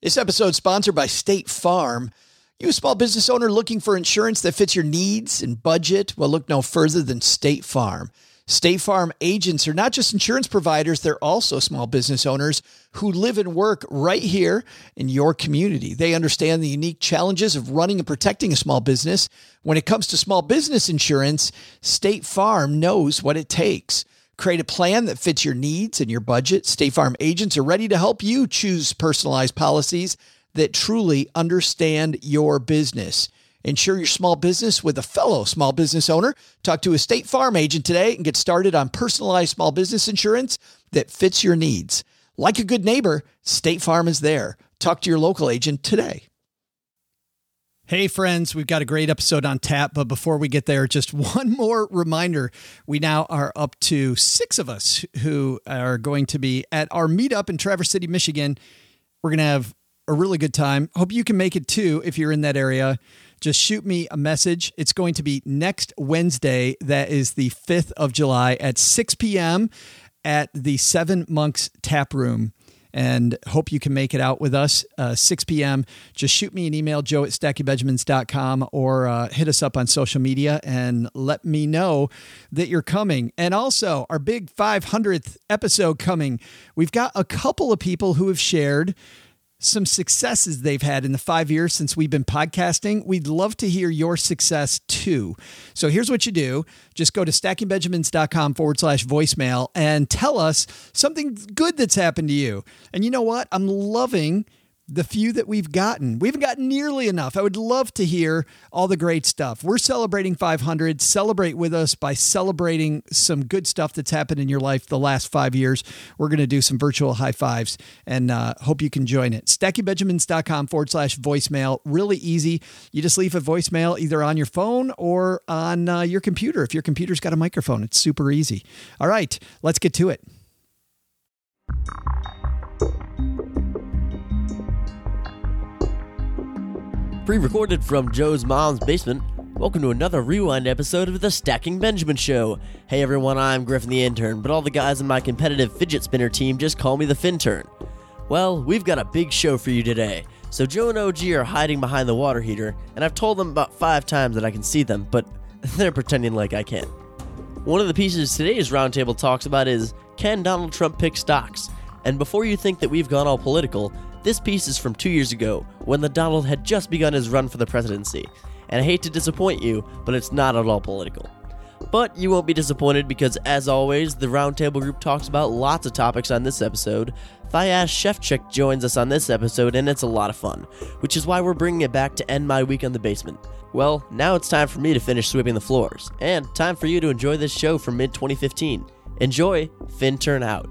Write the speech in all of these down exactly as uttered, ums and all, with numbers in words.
This episode is sponsored by State Farm. You a small business owner looking for insurance that fits your needs and budget? Well, look no further than State Farm. State Farm agents are not just insurance providers, they're also small business owners who live and work right here in your community. They understand the unique challenges of running and protecting a small business. When it comes to small business insurance, State Farm knows what it takes. Create a plan that fits your needs and your budget. State Farm agents are ready to help you choose personalized policies that truly understand your business. Insure your small business with a fellow small business owner. Talk to a State Farm agent today and get started on personalized small business insurance that fits your needs. Like a good neighbor, State Farm is there. Talk to your local agent today. Hey friends, we've got a great episode on tap, but before we get there, just one more reminder. We now are up to six of us who are going to be at our meetup in Traverse City, Michigan. We're going to have a really good time. Hope you can make it too if you're in that area. Just shoot me a message. It's going to be next Wednesday. That is the fifth of July at six p.m. at the Seven Monks Tap Room. And hope you can make it out with us, uh, six p.m. Just shoot me an email, joe at stacky benjamins dot com, or uh, hit us up on social media and let me know that you're coming. And also, our big five hundredth episode coming. We've got a couple of people who have shared some successes they've had in the five years since we've been podcasting. We'd love to hear your success too. So here's what you do. Just go to stacking benjamins dot com forward slash voicemail and tell us something good that's happened to you. And you know what? I'm loving the few that we've gotten. We haven't gotten nearly enough. I would love to hear all the great stuff. We're celebrating five hundred. Celebrate with us by celebrating some good stuff that's happened in your life the last five years. We're going to do some virtual high fives and uh, hope you can join it. stacking benjamins dot com forward slash voicemail. Really easy. You just leave a voicemail either on your phone or on uh, your computer. If your computer's got a microphone, it's super easy. All right, let's get to it. Pre-recorded from Joe's mom's basement, welcome to another rewind episode of the Stacking Benjamin Show. Hey everyone, I'm Griffin the intern, but all the guys in my competitive fidget spinner team just call me the Fintern. Well, we've got a big show for you today. So Joe and O G are hiding behind the water heater, and I've told them about five times that I can see them, but they're pretending like I can't. One of the pieces today's roundtable talks about is, can Donald Trump pick stocks? And before you think that we've gone all political, this piece is from two years ago, when the Donald had just begun his run for the presidency. And I hate to disappoint you, but it's not at all political. But you won't be disappointed because, as always, the Roundtable group talks about lots of topics on this episode. Thias Shevchik joins us on this episode, and it's a lot of fun, which is why we're bringing it back to end my week on the basement. Well, now it's time for me to finish sweeping the floors, and time for you to enjoy this show from mid twenty fifteen. Enjoy, Fintern out.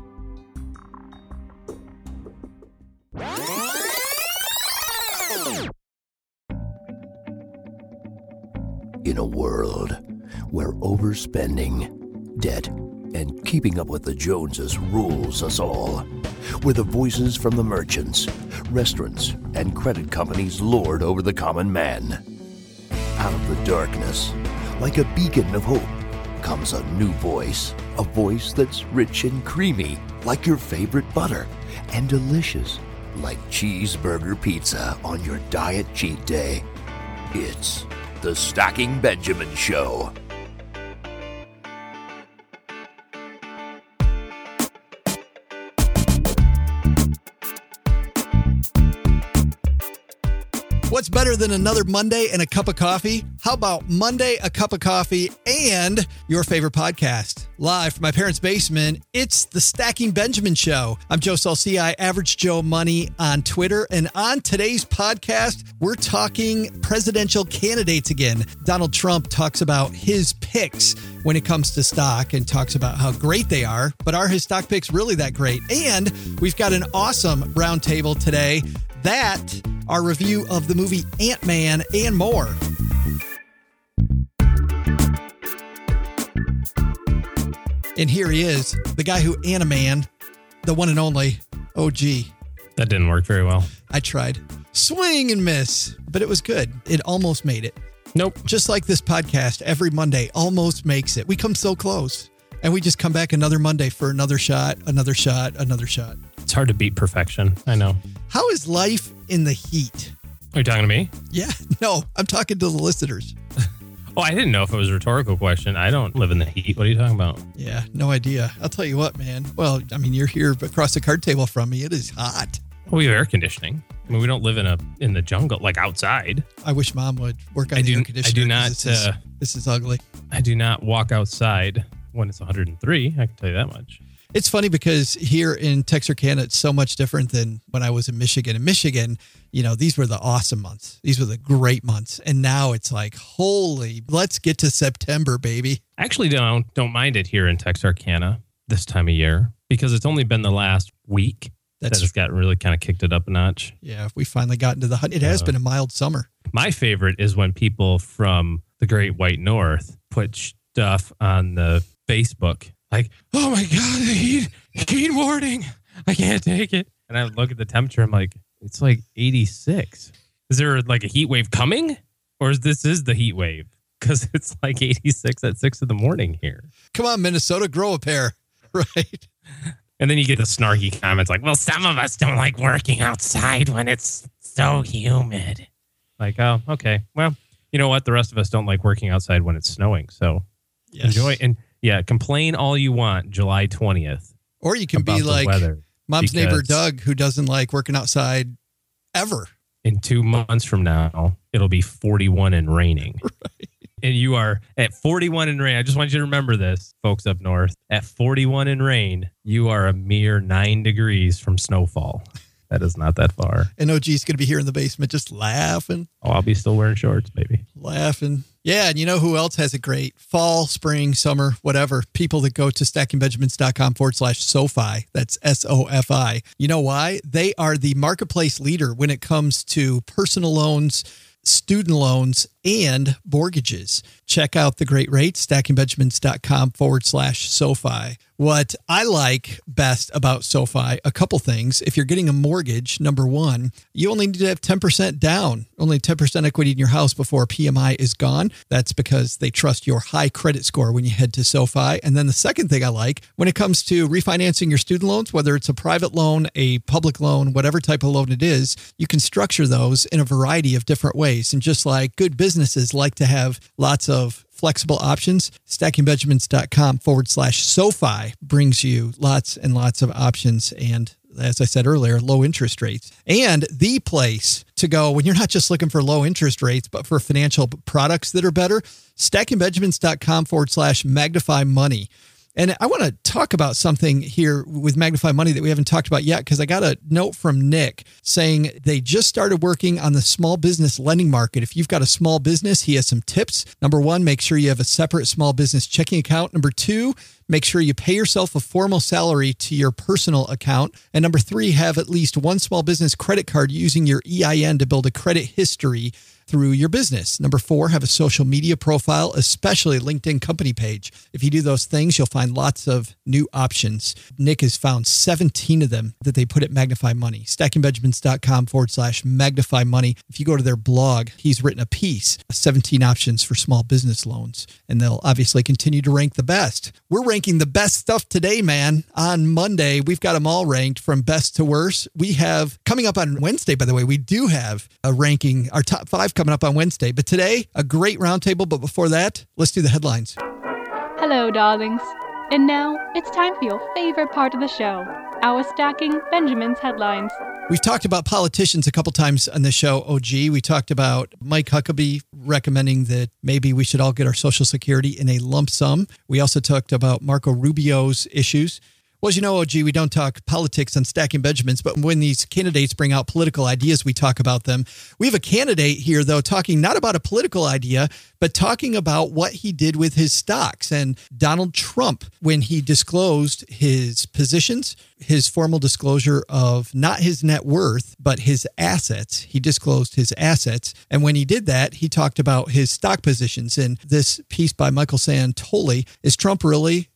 In a world where overspending, debt, and keeping up with the Joneses rules us all, where the voices from the merchants, restaurants, and credit companies lord over the common man, out of the darkness, like a beacon of hope, comes a new voice, a voice that's rich and creamy, like your favorite butter, and delicious, like cheeseburger pizza on your diet cheat day. It's the Stacking Benjamin Show. What's better than another Monday and a cup of coffee? How about Monday, a cup of coffee, and your favorite podcast? Live from my parents' basement, it's the Stacking Benjamin Show. I'm Joe Salcia, Average Joe Money on Twitter. And on today's podcast, we're talking presidential candidates again. Donald Trump talks about his picks when it comes to stock and talks about how great they are. But are his stock picks really that great? And we've got an awesome roundtable today. That, our review of the movie Ant-Man, and more. And here he is, the guy who Ant-Man, the one and only O G. That didn't work very well. I tried. Swing and miss, but it was good. It almost made it. Nope. Just like this podcast, every Monday almost makes it. We come so close, and we just come back another Monday for another shot, another shot, another shot. It's hard to beat perfection. I know. How is life in the heat? Are you talking to me? Yeah, no, I'm talking to the listeners. Oh, I didn't know if it was a rhetorical question. I don't live in the heat. What are you talking about? Yeah, no idea. I'll tell you what, man. Well, I mean, you're here across the card table from me. It is hot. Well, we have air conditioning. I mean, we don't live in a in the jungle, like outside. I wish Mom would work on I the do, air conditioner. I do 'cause not. This is, Uh, this is ugly. I do not walk outside when it's one hundred three. I can tell you that much. It's funny because here in Texarkana, it's so much different than when I was in Michigan. In Michigan, you know, these were the awesome months. These were the great months. And now it's like, holy, let's get to September, baby. I actually don't don't mind it here in Texarkana this time of year because it's only been the last week That's that it's got really kind of kicked it up a notch. Yeah, we finally got into the hunt. It has Uh, been a mild summer. My favorite is when people from the Great White North put stuff on the Facebook like, oh my God, the heat, heat warning. I can't take it. And I look at the temperature. I'm like, it's like eighty-six. Is there like a heat wave coming? Or is this is the heat wave? Because it's like eighty-six at six in the morning here. Come on, Minnesota, grow a pair. Right. And then you get the snarky comments like, well, some of us don't like working outside when it's so humid. Like, oh, okay. Well, you know what? The rest of us don't like working outside when it's snowing. So Yes. enjoy. And yeah, complain all you want July twentieth. Or you can about be the like weather, Mom's neighbor, because Doug, who doesn't like working outside ever. in two months from now, it'll be forty-one and raining. Right. And you are at forty-one and rain. I just want you to remember this, folks up north. At forty-one and rain, you are a mere nine degrees from snowfall. That is not that far. And O G's going to be here in the basement just laughing, Oh, I'll be still wearing shorts, baby. laughing. Yeah, and you know who else has it great? Fall, spring, summer, whatever. People that go to stackingbenjamins.com forward slash SoFi. That's S O F I. You know why? They are the marketplace leader when it comes to personal loans, student loans, and mortgages. Check out the great rates, stackingbenjamins.com forward slash SoFi. What I like best about SoFi, a couple things. If you're getting a mortgage, number one, you only need to have ten percent down, only ten percent equity in your house before P M I is gone. That's because they trust your high credit score when you head to SoFi. And then the second thing I like, when it comes to refinancing your student loans, whether it's a private loan, a public loan, whatever type of loan it is, you can structure those in a variety of different ways. And just like good businesses like to have lots of flexible options, stackingbenjamins.com forward slash SoFi brings you lots and lots of options. And as I said earlier, low interest rates. And the place to go when you're not just looking for low interest rates, but for financial products that are better, stackingbenjamins.com forward slash magnify money. And I want to talk about something here with Magnify Money that we haven't talked about yet, because I got a note from Nick saying they just started working on the small business lending market. If you've got a small business, he has some tips. Number one, make sure you have a separate small business checking account. Number two, make sure you pay yourself a formal salary to your personal account. And number three, have at least one small business credit card using your E I N to build a credit history through your business. Number four, have a social media profile, especially LinkedIn company page. If you do those things, you'll find lots of new options. Nick has found seventeen of them that they put at Magnify Money. stackingbenjamins.com forward slash magnify money. If you go to their blog, he's written a piece, seventeen options for small business loans, and they'll obviously continue to rank the best. We're ranking the best stuff today, man. On Monday, we've got them all ranked from best to worst. We have, coming up on Wednesday, by the way, we do have a ranking, our top five coming up on Wednesday. But today, a great roundtable. But before that, let's do the headlines. Hello, darlings. And now it's time for your favorite part of the show, our Stacking Benjamins headlines. We've talked about politicians a couple times on the show, O G. We talked about Mike Huckabee recommending that maybe we should all get our Social Security in a lump sum. We also talked about Marco Rubio's issues. Well, as you know, O G, we don't talk politics on Stacking Benjamins, but when these candidates bring out political ideas, we talk about them. We have a candidate here, though, talking not about a political idea, but talking about what he did with his stocks. And Donald Trump, when he disclosed his positions, his formal disclosure of not his net worth, but his assets, he disclosed his assets. And when he did that, he talked about his stock positions. And this piece by Michael Santoli, is Trump really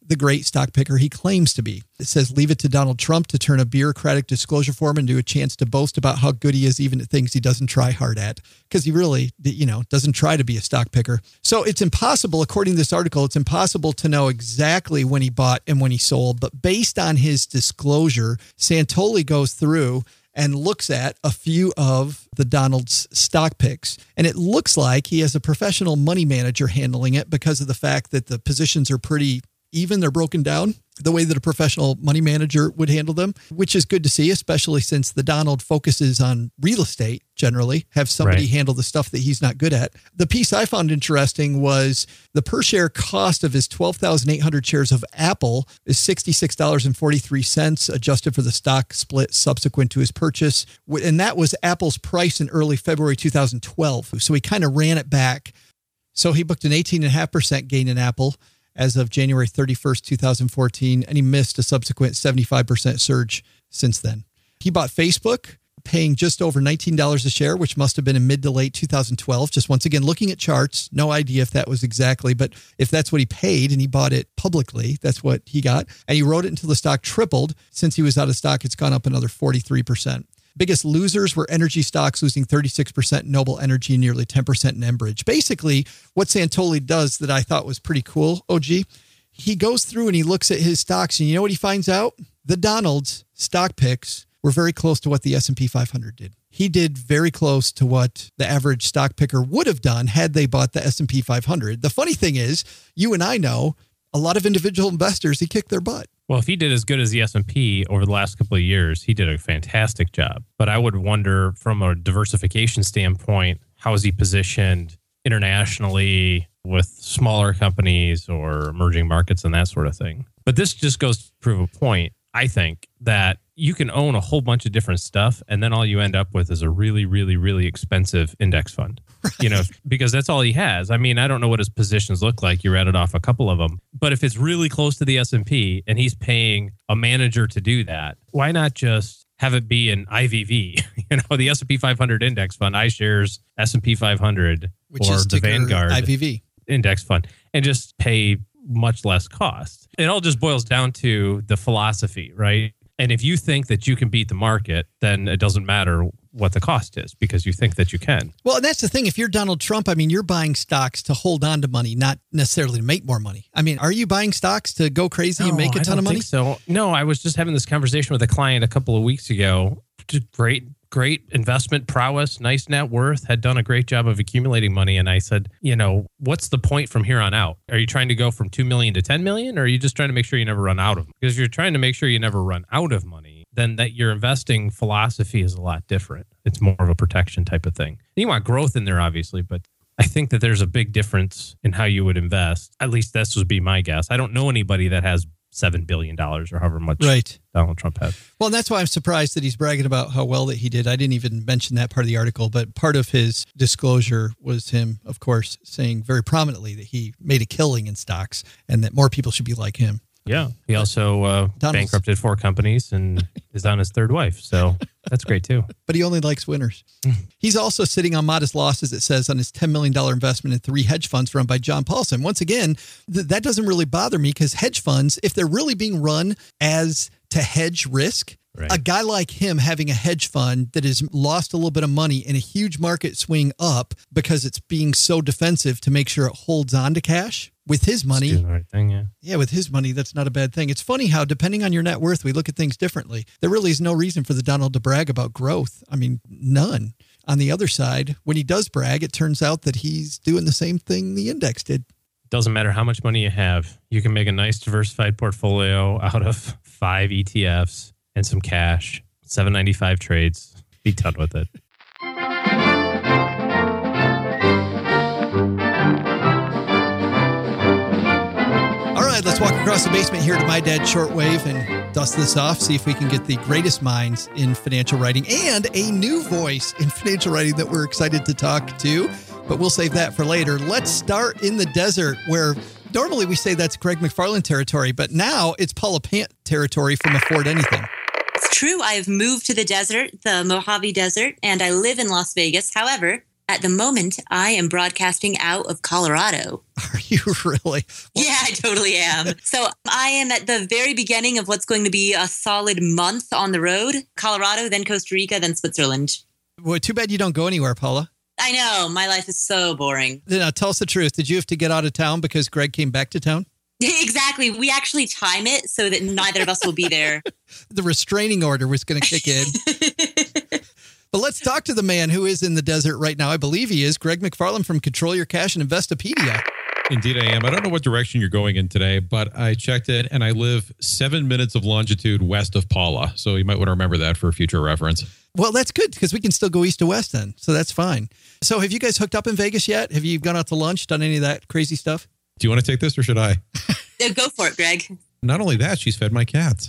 the great stock picker he claims to be. It says, leave it to Donald Trump to turn a bureaucratic disclosure form into a chance to boast about how good he is, even at things he doesn't try hard at, because he really, you know, doesn't try to be a stock picker. So it's impossible, according to this article, it's impossible to know exactly when he bought and when he sold. But based on his disclosure, Santoli goes through and looks at a few of the Donald's stock picks. And it looks like he has a professional money manager handling it because of the fact that the positions are pretty even. They're broken down the way that a professional money manager would handle them, which is good to see, especially since the Donald focuses on real estate generally, have somebody Right. handle the stuff that he's not good at. The piece I found interesting was the per share cost of his twelve thousand eight hundred shares of Apple is sixty-six dollars and forty-three cents, adjusted for the stock split subsequent to his purchase. And that was Apple's price in early February two thousand twelve. So he kind of ran it back. So he booked an eighteen point five percent gain in Apple as of January thirty-first, two thousand fourteen, and he missed a subsequent seventy-five percent surge since then. He bought Facebook, paying just over nineteen dollars a share, which must have been in mid to late two thousand twelve. Just once again, looking at charts, no idea if that was exactly, but if that's what he paid and he bought it publicly, that's what he got. And he rode it until the stock tripled. Since he was out of stock, it's gone up another forty-three percent. Biggest losers were energy stocks, losing thirty-six percent, Noble Energy, nearly ten percent in Enbridge. Basically, what Santoli does that I thought was pretty cool, O G, he goes through and he looks at his stocks, and you know what he finds out? The Donald's stock picks were very close to what the S and P five hundred did. He did very close to what the average stock picker would have done had they bought the S and P five hundred. The funny thing is, you and I know a lot of individual investors, he kicked their butt. Well, if he did as good as the S and P over the last couple of years, he did a fantastic job. But I would wonder from a diversification standpoint, how is he positioned internationally with smaller companies or emerging markets and that sort of thing? But this just goes to prove a point, I think, that you can own a whole bunch of different stuff, and then all you end up with is a really, really, really expensive index fund. Right. You know, because that's all he has. I mean, I don't know what his positions look like. You rattled off a couple of them. But if it's really close to the S and P and he's paying a manager to do that, why not just have it be an I V V? You know, the S and P five hundred index fund, iShares S and P five hundred, which or is the Vanguard I V V index fund, and just pay much less cost. It all just boils down to the philosophy, right? And if you think that you can beat the market, then it doesn't matter what the cost is because you think that you can. Well, and that's the thing. If you're Donald Trump, I mean, you're buying stocks to hold on to money, not necessarily to make more money. I mean, are you buying stocks to go crazy no, and make a I ton don't of money? Think so no, I was just having this conversation with a client a couple of weeks ago. Just great, great investment prowess, nice net worth, had done a great job of accumulating money. And I said, you know, what's the point from here on out? Are you trying to go from two million to ten million? Or are you just trying to make sure you never run out of them? Because if you're trying to make sure you never run out of money, then that your investing philosophy is a lot different. It's more of a protection type of thing. And you want growth in there, obviously, but I think that there's a big difference in how you would invest. At least this would be my guess. I don't know anybody that has seven billion dollars or however much right. Donald Trump had. Well, and that's why I'm surprised that he's bragging about how well that he did. I didn't even mention that part of the article, but part of his disclosure was him, of course, saying very prominently that he made a killing in stocks and that more people should be like him. Yeah. He also uh, bankrupted four companies and is on his third wife. So that's great too. But he only likes winners. He's also sitting on modest losses, it says, on his ten million dollars investment in three hedge funds run by John Paulson. Once again, th- that doesn't really bother me because hedge funds, if they're really being run as to hedge risk, right. A guy like him having a hedge fund that has lost a little bit of money in a huge market swing up because it's being so defensive to make sure it holds on to cash with his money. Doing the right thing, yeah. Yeah, with his money, that's not a bad thing. It's funny how, depending on your net worth, we look at things differently. There really is no reason for the Donald to brag about growth. I mean, none. On the other side, when he does brag, it turns out that he's doing the same thing the index did. Doesn't matter how much money you have. You can make a nice diversified portfolio out of five E T Fs and some cash, seven ninety-five trades. Be done with it. Let's walk across the basement here to My Dad Shortwave and dust this off, see if we can get the greatest minds in financial writing and a new voice in financial writing that we're excited to talk to, but we'll save that for later. Let's start in the desert, where normally we say that's Greg McFarland territory, but now it's Paula Pant territory from Afford Anything. It's true. I've moved to the desert, the Mojave Desert, and I live in Las Vegas. However, At the moment, I am broadcasting out of Colorado. Are you really? Well, yeah, I totally am. So I am at the very beginning of what's going to be a solid month on the road. Colorado, then Costa Rica, then Switzerland. Well, too bad you don't go anywhere, Paula. I know. My life is so boring. Now, tell us the truth. Did you have to get out of town because Greg came back to town? Exactly. We actually time it so that neither of us will be there. The restraining order was going to kick in. But let's talk to the man who is in the desert right now. I believe he is. Greg McFarland from Control Your Cash and Investopedia. Indeed, I am. I don't know what direction you're going in today, but I checked it, and I live seven minutes of longitude west of Paula. So you might want to remember that for future reference. Well, that's good because we can still go east to west then. So that's fine. So have you guys hooked up in Vegas yet? Have you gone out to lunch, done any of that crazy stuff? Do you want to take this or should I? Yeah, go for it, Greg. Not only that, she's fed my cats.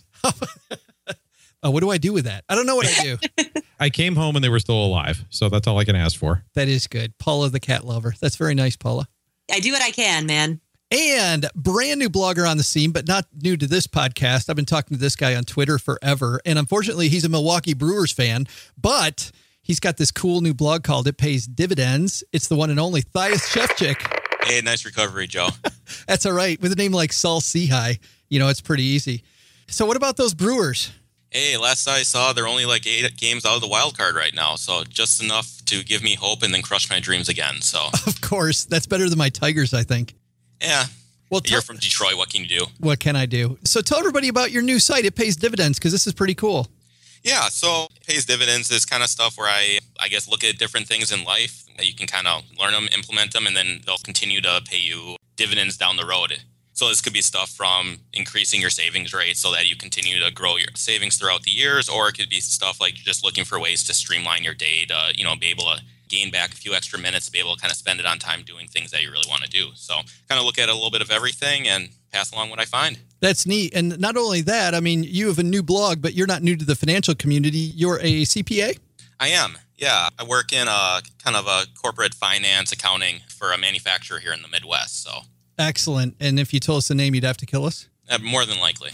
Oh, what do I do with that? I don't know what I do. I came home and they were still alive. So that's all I can ask for. That is good. Paula, the cat lover. That's very nice, Paula. I do what I can, man. And brand new blogger on the scene, but not new to this podcast. I've been talking to this guy on Twitter forever. And unfortunately, he's a Milwaukee Brewers fan, but he's got this cool new blog called It Pays Dividends. It's the one and only Thias Shevchik. Hey, nice recovery, Joe. That's all right. With a name like Saul Sehi, you know, it's pretty easy. So what about those Brewers? Hey, last I saw, they're only like eight games out of the wild card right now. So just enough to give me hope and then crush my dreams again. So, of course, that's better than my Tigers, I think. Yeah. Well, you're from Detroit. What can you do? What can I do? So tell everybody about your new site. It Pays Dividends, because this is pretty cool. Yeah. So It Pays Dividends is kind of stuff where I, I guess, look at different things in life that you can kind of learn them, implement them, and then they'll continue to pay you dividends down the road. So this could be stuff from increasing your savings rate so that you continue to grow your savings throughout the years, or it could be stuff like just looking for ways to streamline your day to, you know, be able to gain back a few extra minutes to be able to kind of spend it on time doing things that you really want to do. So kind of look at a little bit of everything and pass along what I find. That's neat. And not only that, I mean, you have a new blog, but you're not new to the financial community. You're a C P A? I am. Yeah. I work in a kind of a corporate finance accounting for a manufacturer here in the Midwest. So excellent. And if you told us the name, you'd have to kill us? Uh, more than likely.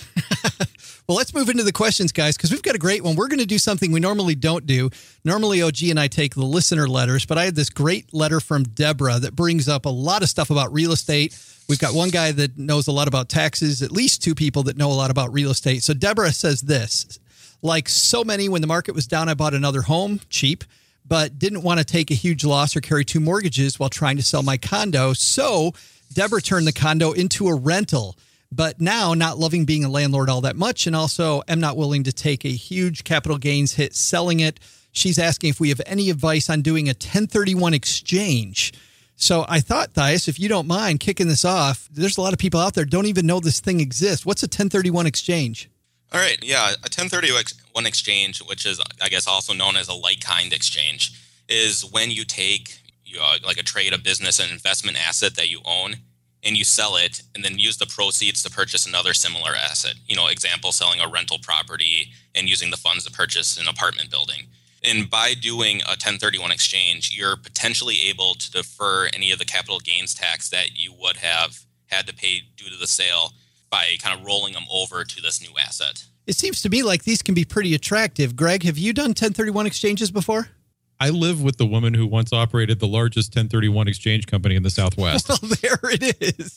Well, let's move into the questions, guys, because we've got a great one. We're going to do something we normally don't do. Normally, O G and I take the listener letters, but I had this great letter from Deborah that brings up a lot of stuff about real estate. We've got one guy that knows a lot about taxes, at least two people that know a lot about real estate. So Deborah says this: like so many, when the market was down, I bought another home cheap, but didn't want to take a huge loss or carry two mortgages while trying to sell my condo. So Deborah turned the condo into a rental, but now not loving being a landlord all that much, and also am not willing to take a huge capital gains hit selling it. She's asking if we have any advice on doing a ten thirty-one exchange. So I thought, Thias, if you don't mind kicking this off, there's a lot of people out there don't even know this thing exists. What's a ten thirty-one exchange? All right. Yeah. A ten thirty-one exchange, which is, I guess, also known as a like-kind exchange, is when you take you know, like a trade, a business, an investment asset that you own, and you sell it and then use the proceeds to purchase another similar asset. You know, example, selling a rental property and using the funds to purchase an apartment building. And by doing a ten thirty-one exchange, you're potentially able to defer any of the capital gains tax that you would have had to pay due to the sale by kind of rolling them over to this new asset. It seems to me like these can be pretty attractive. Greg, have you done ten thirty-one exchanges before? I live with the woman who once operated the largest ten thirty-one exchange company in the Southwest. Well, there it is.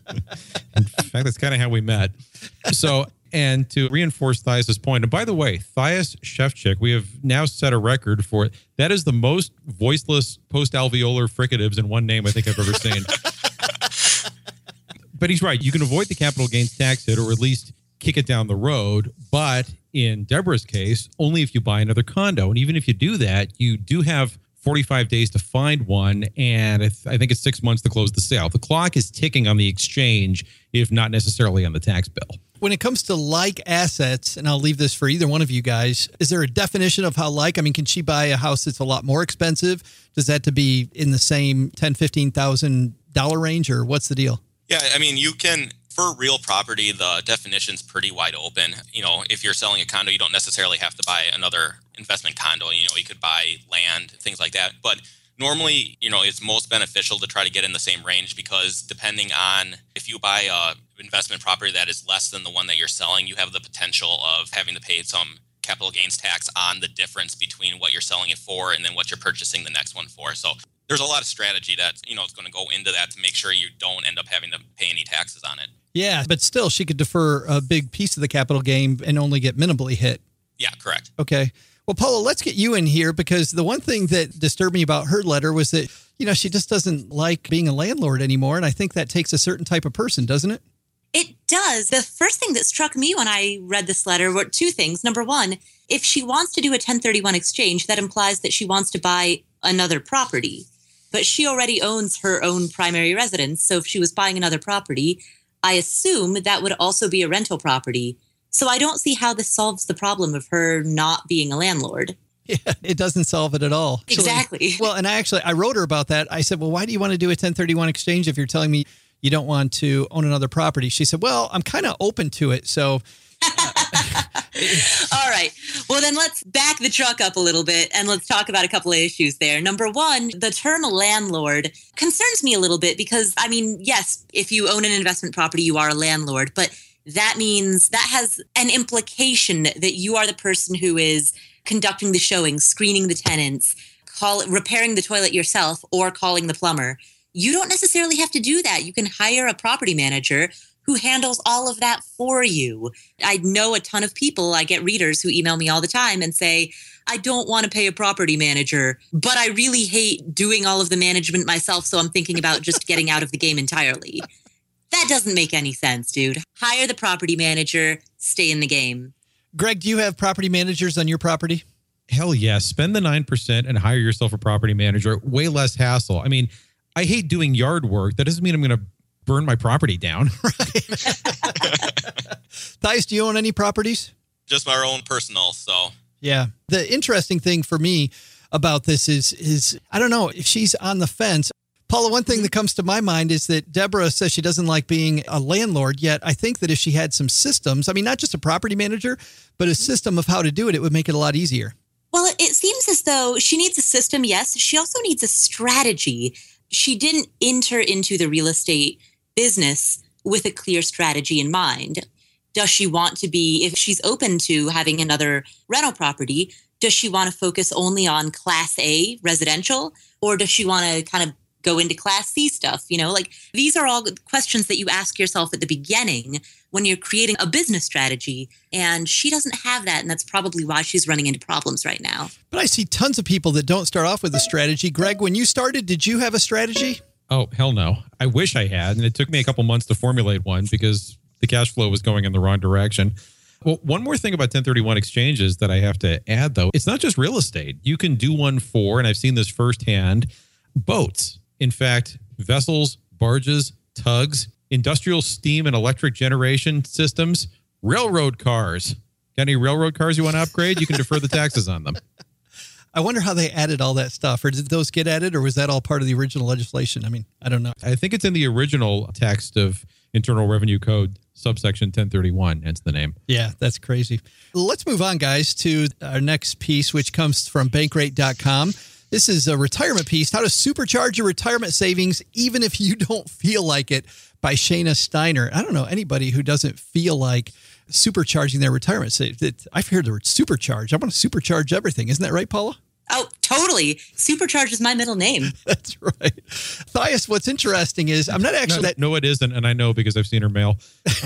In fact, that's kind of how we met. So, and to reinforce Thias's point, and by the way, Thias Shevchik, we have now set a record for it. That is the most voiceless post-alveolar fricatives in one name I think I've ever seen. But he's right. You can avoid the capital gains tax hit, or at least kick it down the road. But in Deborah's case, only if you buy another condo. And even if you do that, you do have forty-five days to find one. And I, th- I think it's six months to close the sale. The clock is ticking on the exchange, if not necessarily on the tax bill. When it comes to like assets, and I'll leave this for either one of you guys, is there a definition of how like? I mean, can she buy a house that's a lot more expensive? Does that have to be in the same ten thousand dollars, fifteen thousand dollars range, or what's the deal? Yeah, I mean, you can, for real property, the definition's pretty wide open. You know, if you're selling a condo, you don't necessarily have to buy another investment condo. You know, you could buy land, things like that. But normally, you know, it's most beneficial to try to get in the same range, because depending on if you buy a investment property that is less than the one that you're selling, you have the potential of having to pay some capital gains tax on the difference between what you're selling it for and then what you're purchasing the next one for. So there's a lot of strategy that, you know, is going to go into that to make sure you don't end up having to pay any taxes on it. Yeah, but still, she could defer a big piece of the capital gain and only get minimally hit. Yeah, correct. Okay. Well, Paula, let's get you in here, because the one thing that disturbed me about her letter was that, you know, she just doesn't like being a landlord anymore. And I think that takes a certain type of person, doesn't it? It does. The first thing that struck me when I read this letter were two things. Number one, if she wants to do a ten thirty-one exchange, that implies that she wants to buy another property. But she already owns her own primary residence. So if she was buying another property, I assume that would also be a rental property. So I don't see how this solves the problem of her not being a landlord. Yeah, it doesn't solve it at all. Actually, exactly. Well, and I actually, I wrote her about that. I said, well, why do you want to do a ten thirty-one exchange if you're telling me you don't want to own another property? She said, well, I'm kind of open to it. So. All right. Well, then let's back the truck up a little bit and let's talk about a couple of issues there. Number one, the term landlord concerns me a little bit because, I mean, yes, if you own an investment property, you are a landlord, but that means that has an implication that you are the person who is conducting the showing, screening the tenants, call, repairing the toilet yourself, or calling the plumber. You don't necessarily have to do that. You can hire a property manager who handles all of that for you. I know a ton of people, I get readers who email me all the time and say, I don't want to pay a property manager, but I really hate doing all of the management myself, so I'm thinking about just getting out of the game entirely. That doesn't make any sense, dude. Hire the property manager, stay in the game. Greg, do you have property managers on your property? Hell yes. Spend the nine percent and hire yourself a property manager. Way less hassle. I mean, I hate doing yard work. That doesn't mean I'm going to burn my property down. Right. Thais, do you own any properties? Just my own personal, so. Yeah. The interesting thing for me about this is, is I don't know if she's on the fence. Paula, one thing that comes to my mind is that Deborah says she doesn't like being a landlord, yet I think that if she had some systems, I mean, not just a property manager, but a system of how to do it, it would make it a lot easier. Well, it seems as though she needs a system, yes. She also needs a strategy. She didn't enter into the real estate business with a clear strategy in mind. Does she want to be, if she's open to having another rental property, does she want to focus only on Class A residential, or does she want to kind of go into Class C stuff? You know, like these are all questions that you ask yourself at the beginning when you're creating a business strategy, and she doesn't have that, and that's probably why she's running into problems right now. But I see tons of people that don't start off with a strategy. Greg, when you started, did you have a strategy? Oh, hell no. I wish I had. And it took me a couple months to formulate one because the cash flow was going in the wrong direction. Well, one more thing about ten thirty-one exchanges that I have to add, though, it's not just real estate. You can do one for, and I've seen this firsthand, boats. In fact, vessels, barges, tugs, industrial steam and electric generation systems, railroad cars. Got any railroad cars you want to upgrade? You can defer the taxes on them. I wonder how they added all that stuff, or did those get added, or was that all part of the original legislation? I mean, I don't know. I think it's in the original text of Internal Revenue Code, subsection ten thirty-one, hence the name. Yeah, that's crazy. Let's move on, guys, to our next piece, which comes from bankrate dot com. This is a retirement piece, How to Supercharge Your Retirement Savings Even If You Don't Feel Like It, by Shayna Steiner. I don't know anybody who doesn't feel like supercharging their retirement savings. I've heard the word supercharge. I want to supercharge everything. Isn't that right, Paula? Oh, totally. Supercharge is my middle name. That's right. Thais, what's interesting is I'm not actually... No, that, no, it isn't, and I know because I've seen her mail.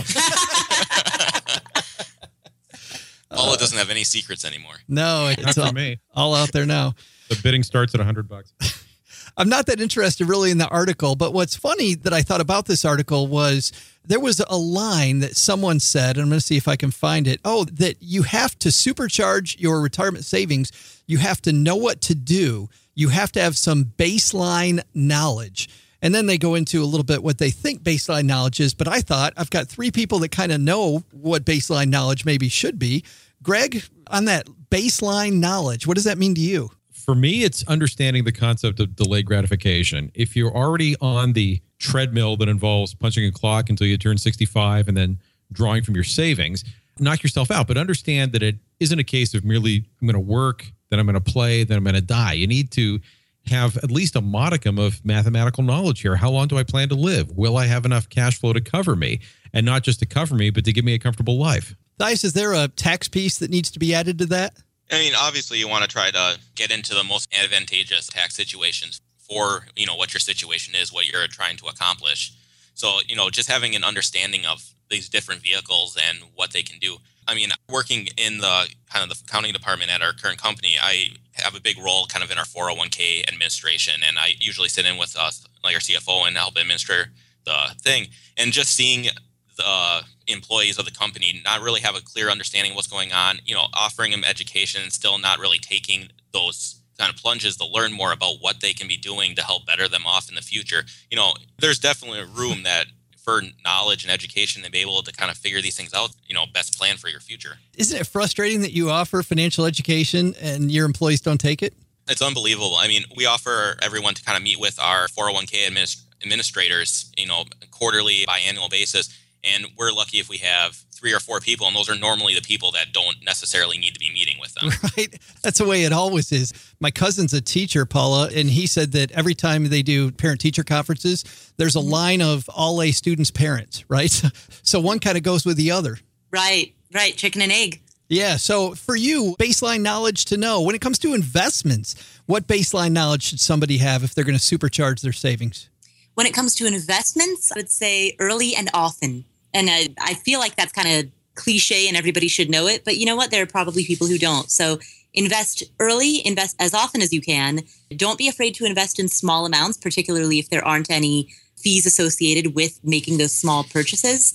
Paula doesn't have any secrets anymore. No, it's Not for all, me. all out there now. The bidding starts at one hundred bucks. I'm not that interested really in the article, but what's funny that I thought about this article was there was a line that someone said, and I'm going to see if I can find it. Oh, that you have to supercharge your retirement savings. You have to know what to do. You have to have some baseline knowledge. And then they go into a little bit what they think baseline knowledge is. But I thought I've got three people that kind of know what baseline knowledge maybe should be. Greg, on that baseline knowledge, what does that mean to you? For me, it's understanding the concept of delayed gratification. If you're already on the treadmill that involves punching a clock until you turn sixty-five and then drawing from your savings, knock yourself out. But understand that it isn't a case of merely, I'm going to work, then I'm going to play, then I'm going to die. You need to have at least a modicum of mathematical knowledge here. How long do I plan to live? Will I have enough cash flow to cover me? And not just to cover me, but to give me a comfortable life. Thais, is there a tax piece that needs to be added to that? I mean, obviously, you want to try to get into the most advantageous tax situations for, you know, what your situation is, what you're trying to accomplish. So, you know, just having an understanding of these different vehicles and what they can do. I mean, working in the kind of the accounting department at our current company, I have a big role kind of in our four oh one k administration. And I usually sit in with us, like our C F O, and help administer the thing. And just seeing the employees of the company not really have a clear understanding of what's going on, you know, offering them education and still not really taking those kind of plunges to learn more about what they can be doing to help better them off in the future. You know, there's definitely a room that for knowledge and education and be able to kind of figure these things out, you know, best plan for your future. Isn't it frustrating that you offer financial education and your employees don't take it? It's unbelievable. I mean, we offer everyone to kind of meet with our four oh one k administ- administrators, you know, quarterly, biannual basis. And we're lucky if we have three or four people, and those are normally the people that don't necessarily need to be meeting with them. Right. That's the way it always is. My cousin's a teacher, Paula, and he said that every time they do parent-teacher conferences, there's a line of all A students' parents, right? So one kind of goes with the other. Right, right. Chicken and egg. Yeah. So for you, baseline knowledge to know. When it comes to investments, what baseline knowledge should somebody have if they're going to supercharge their savings? When it comes to investments, I would say early and often. And I, I feel like that's kind of cliche and everybody should know it. But you know what? There are probably people who don't. So invest early, invest as often as you can. Don't be afraid to invest in small amounts, particularly if there aren't any fees associated with making those small purchases.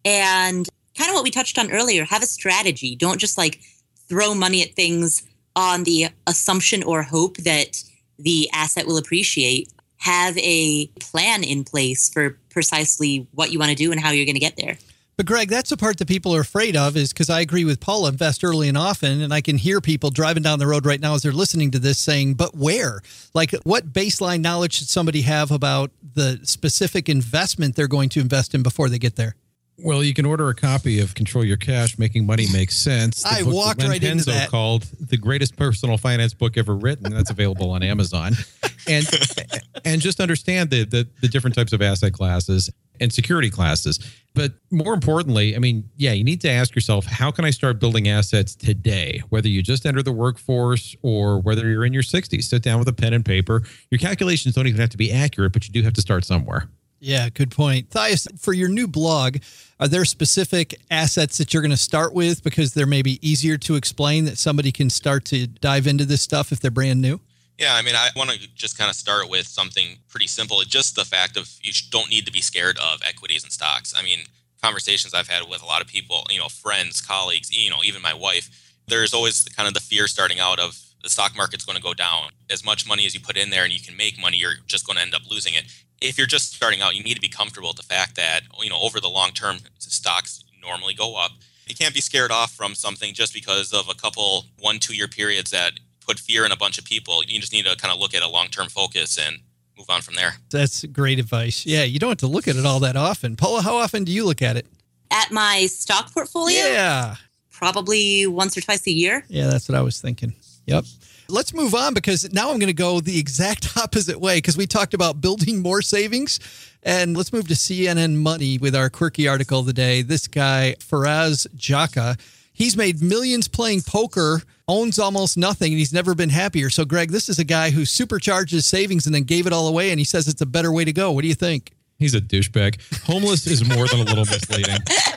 And kind of what we touched on earlier, have a strategy. Don't just like throw money at things on the assumption or hope that the asset will appreciate. Have a plan in place for precisely what you want to do and how you're going to get there. But Greg, that's the part that people are afraid of, is because I agree with Paula, invest early and often. And I can hear people driving down the road right now as they're listening to this saying, but where? Like, what baseline knowledge should somebody have about the specific investment they're going to invest in before they get there? Well, you can order a copy of Control Your Cash, Making Money Make Sense. I walked right into that. Called The Greatest Personal Finance Book Ever Written. That's available on Amazon. And and just understand the, the the different types of asset classes and security classes. But more importantly, I mean, yeah, you need to ask yourself, how can I start building assets today? Whether you just enter the workforce or whether you're in your sixties, sit down with a pen and paper. Your calculations don't even have to be accurate, but you do have to start somewhere. Yeah, good point. Thias, for your new blog, are there specific assets that you're going to start with because they're maybe easier to explain that somebody can start to dive into this stuff if they're brand new? Yeah, I mean, I want to just kind of start with something pretty simple. It's just the fact of you don't need to be scared of equities and stocks. I mean, conversations I've had with a lot of people, you know, friends, colleagues, you know, even my wife, there's always kind of the fear starting out of the stock market's going to go down. As much money as you put in there and you can make money, you're just going to end up losing it. If you're just starting out, you need to be comfortable with the fact that, you know, over the long term, stocks normally go up. You can't be scared off from something just because of a couple one, two year periods that put fear in a bunch of people. You just need to kind of look at a long-term focus and move on from there. That's great advice. Yeah, you don't have to look at it all that often. Paula, how often do you look at it? At my stock portfolio? Yeah. Probably once or twice a year. Yeah, that's what I was thinking. Yep. Let's move on, because now I'm going to go the exact opposite way, because we talked about building more savings. And let's move to C N N Money with our quirky article of the day. This guy, Faraz Jaka, he's made millions playing poker, owns almost nothing, and he's never been happier. So, Greg, this is a guy who supercharged savings and then gave it all away, and he says it's a better way to go. What do you think? He's a douchebag. Homeless is more than a little misleading.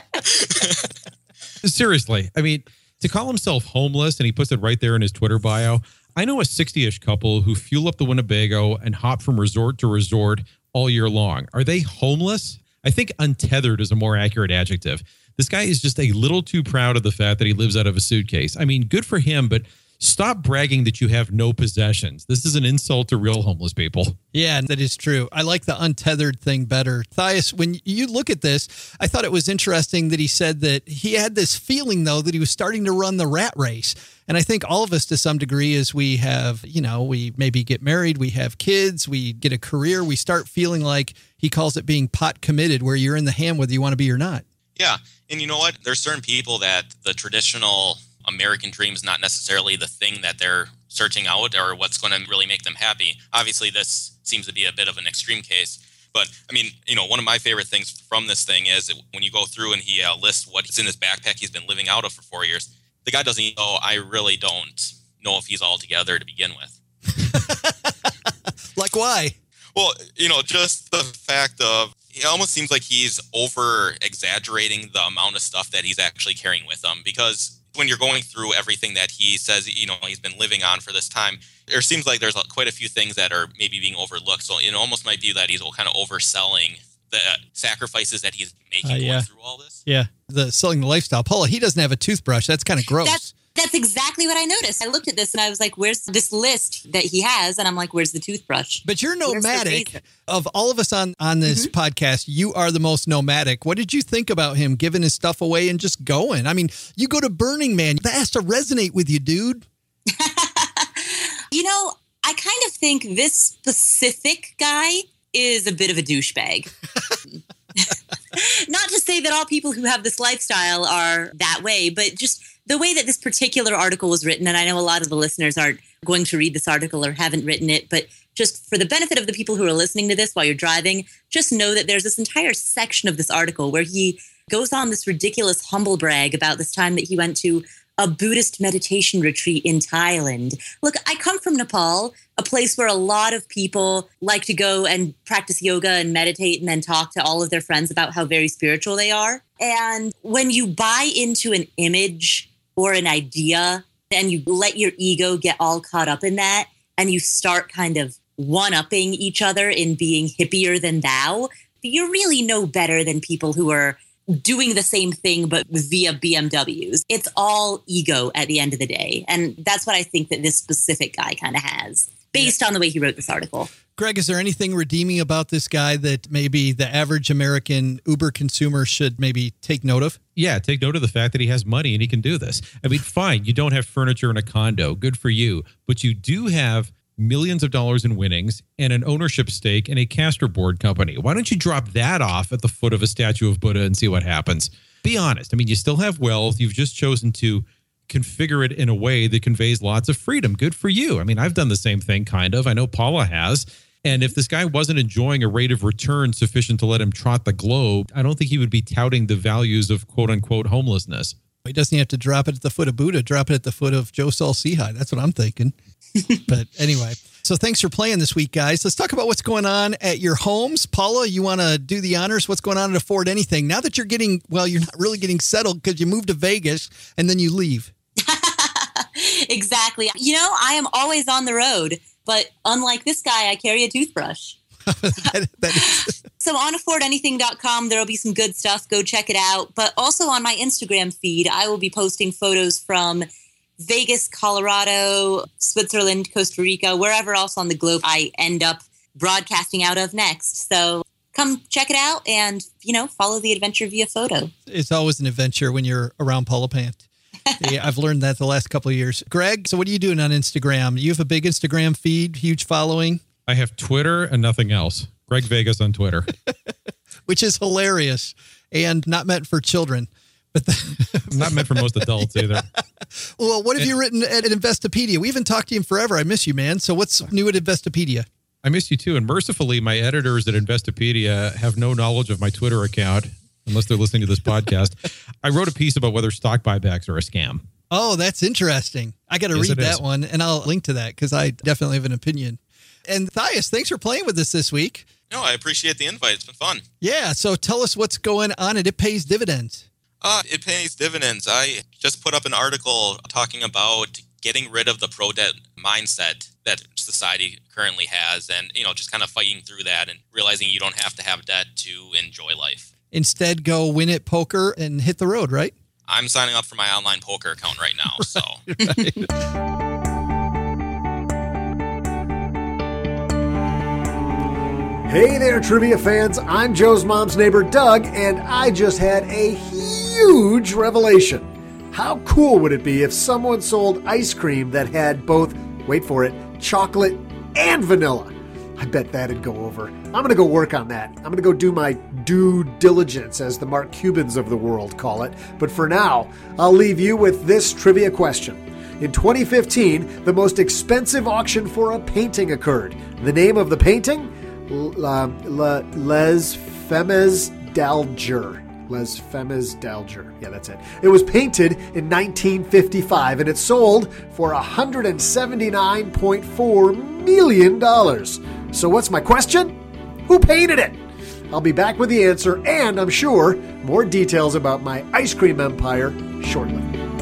Seriously. I mean, to call himself homeless, and he puts it right there in his Twitter bio. I know a sixty-ish couple who fuel up the Winnebago and hop from resort to resort all year long. Are they homeless? I think untethered is a more accurate adjective. This guy is just a little too proud of the fact that he lives out of a suitcase. I mean, good for him, but stop bragging that you have no possessions. This is an insult to real homeless people. Yeah, that is true. I like the untethered thing better. Thias, when you look at this, I thought it was interesting that he said that he had this feeling, though, that he was starting to run the rat race. And I think all of us, to some degree, as we have, you know, we maybe get married, we have kids, we get a career, we start feeling like, he calls it being pot committed, where you're in the ham whether you want to be or not. Yeah. And you know what? There's certain people that the traditional American dream is not necessarily the thing that they're searching out or what's going to really make them happy. Obviously, this seems to be a bit of an extreme case. But, I mean, you know, one of my favorite things from this thing is when you go through and he uh, lists what's in his backpack he's been living out of for four years, the guy doesn't know, I really don't know if he's all together to begin with. Like Ask why. Well, you know, just the fact of it almost seems like he's over exaggerating the amount of stuff that he's actually carrying with him, because when you're going through everything that he says, you know, he's been living on for this time, there seems like there's quite a few things that are maybe being overlooked. So it almost might be that he's kind of overselling the sacrifices that he's making Uh, yeah. going through all this. Yeah, the selling the lifestyle. Paula, he doesn't have a toothbrush. That's kind of gross. That's, that's exactly what I noticed. I looked at this and I was like, where's this list that he has? And I'm like, where's the toothbrush? But you're Where's the nomadic. razor? Of all of us on, on this Mm-hmm. podcast, you are the most nomadic. What did you think about him giving his stuff away and just going? I mean, you go to Burning Man. That has to resonate with you, dude. You know, I kind of think this specific guy is a bit of a douchebag. Not to say that all people who have this lifestyle are that way, but just the way that this particular article was written, and I know a lot of the listeners aren't going to read this article or haven't written it, but just for the benefit of the people who are listening to this while you're driving, just know that there's this entire section of this article where he goes on this ridiculous humble brag about this time that he went to a Buddhist meditation retreat in Thailand. Look, I come from Nepal, a place where a lot of people like to go and practice yoga and meditate and then talk to all of their friends about how very spiritual they are. And when you buy into an image or an idea and you let your ego get all caught up in that and you start kind of one-upping each other in being hippier than thou, you're really no better than people who are doing the same thing, but via B M Ws. It's all ego at the end of the day. And that's what I think that this specific guy kind of has, based on the way he wrote this article. Greg, is there anything redeeming about this guy that maybe the average American Uber consumer should maybe take note of? Yeah, take note of the fact that he has money and he can do this. I mean, fine, you don't have furniture in a condo. Good for you. But you do have millions of dollars in winnings and an ownership stake in a caster board company. Why don't you drop that off at the foot of a statue of Buddha and see what happens? Be honest. I mean, you still have wealth. You've just chosen to configure it in a way that conveys lots of freedom. Good for you. I mean, I've done the same thing, kind of. I know Paula has. And if this guy wasn't enjoying a rate of return sufficient to let him trot the globe, I don't think he would be touting the values of quote unquote homelessness. He doesn't have to drop it at the foot of Buddha, drop it at the foot of Joe Saul-Sehy. That's what I'm thinking. But anyway, so thanks for playing this week, guys. Let's talk about what's going on at your homes. Paula, you want to do the honors? What's going on at Afford Anything? Now that you're getting, well, you're not really getting settled because you moved to Vegas and then you leave. Exactly. You know, I am always on the road, but unlike this guy, I carry a toothbrush. that, that is... So on afford anything dot com, there will be some good stuff. Go check it out. But also on my Instagram feed, I will be posting photos from Vegas, Colorado, Switzerland, Costa Rica, wherever else on the globe I end up broadcasting out of next. So come check it out and, you know, follow the adventure via photo. It's always an adventure when you're around Paula Pant. Yeah, I've learned that the last couple of years. Greg, so what are you doing on Instagram? You have a big Instagram feed, huge following. I have Twitter and nothing else. Greg Vegas on Twitter. Which is hilarious and not meant for children. But the- Not meant for most adults either. Well, what have you written at, at Investopedia? We haven't talked to you in forever. I miss you, man. So what's new at Investopedia? I miss you too. And mercifully, my editors at Investopedia have no knowledge of my Twitter account unless they're listening to this podcast. I wrote a piece about whether stock buybacks are a scam. Oh, that's interesting. I got to Yes, read it that is. one, and I'll link to that because I definitely have an opinion. And Thias, thanks for playing with us this week. No, I appreciate the invite. It's been fun. Yeah, so tell us what's going on at It Pays Dividends. Uh, it pays dividends. I just put up an article talking about getting rid of the pro-debt mindset that society currently has and, you know, just kind of fighting through that and realizing you don't have to have debt to enjoy life. Instead, go win at poker and hit the road, right? I'm signing up for my online poker account right now, so. Hey there, trivia fans. I'm Joe's mom's neighbor, Doug, and I just had a huge revelation. How cool would it be if someone sold ice cream that had both, wait for it, chocolate and vanilla? I bet that'd go over. I'm going to go work on that. I'm going to go do my due diligence, as the Mark Cubans of the world call it. But for now, I'll leave you with this trivia question. In twenty fifteen, the most expensive auction for a painting occurred. The name of the painting? La, La, Les Femmes d'Alger. Les Femmes d'Alger. Yeah, that's it. It was painted in nineteen fifty-five, and it sold for one hundred seventy-nine point four million dollars. So what's my question? Who painted it? I'll be back with the answer, and I'm sure more details about my ice cream empire shortly.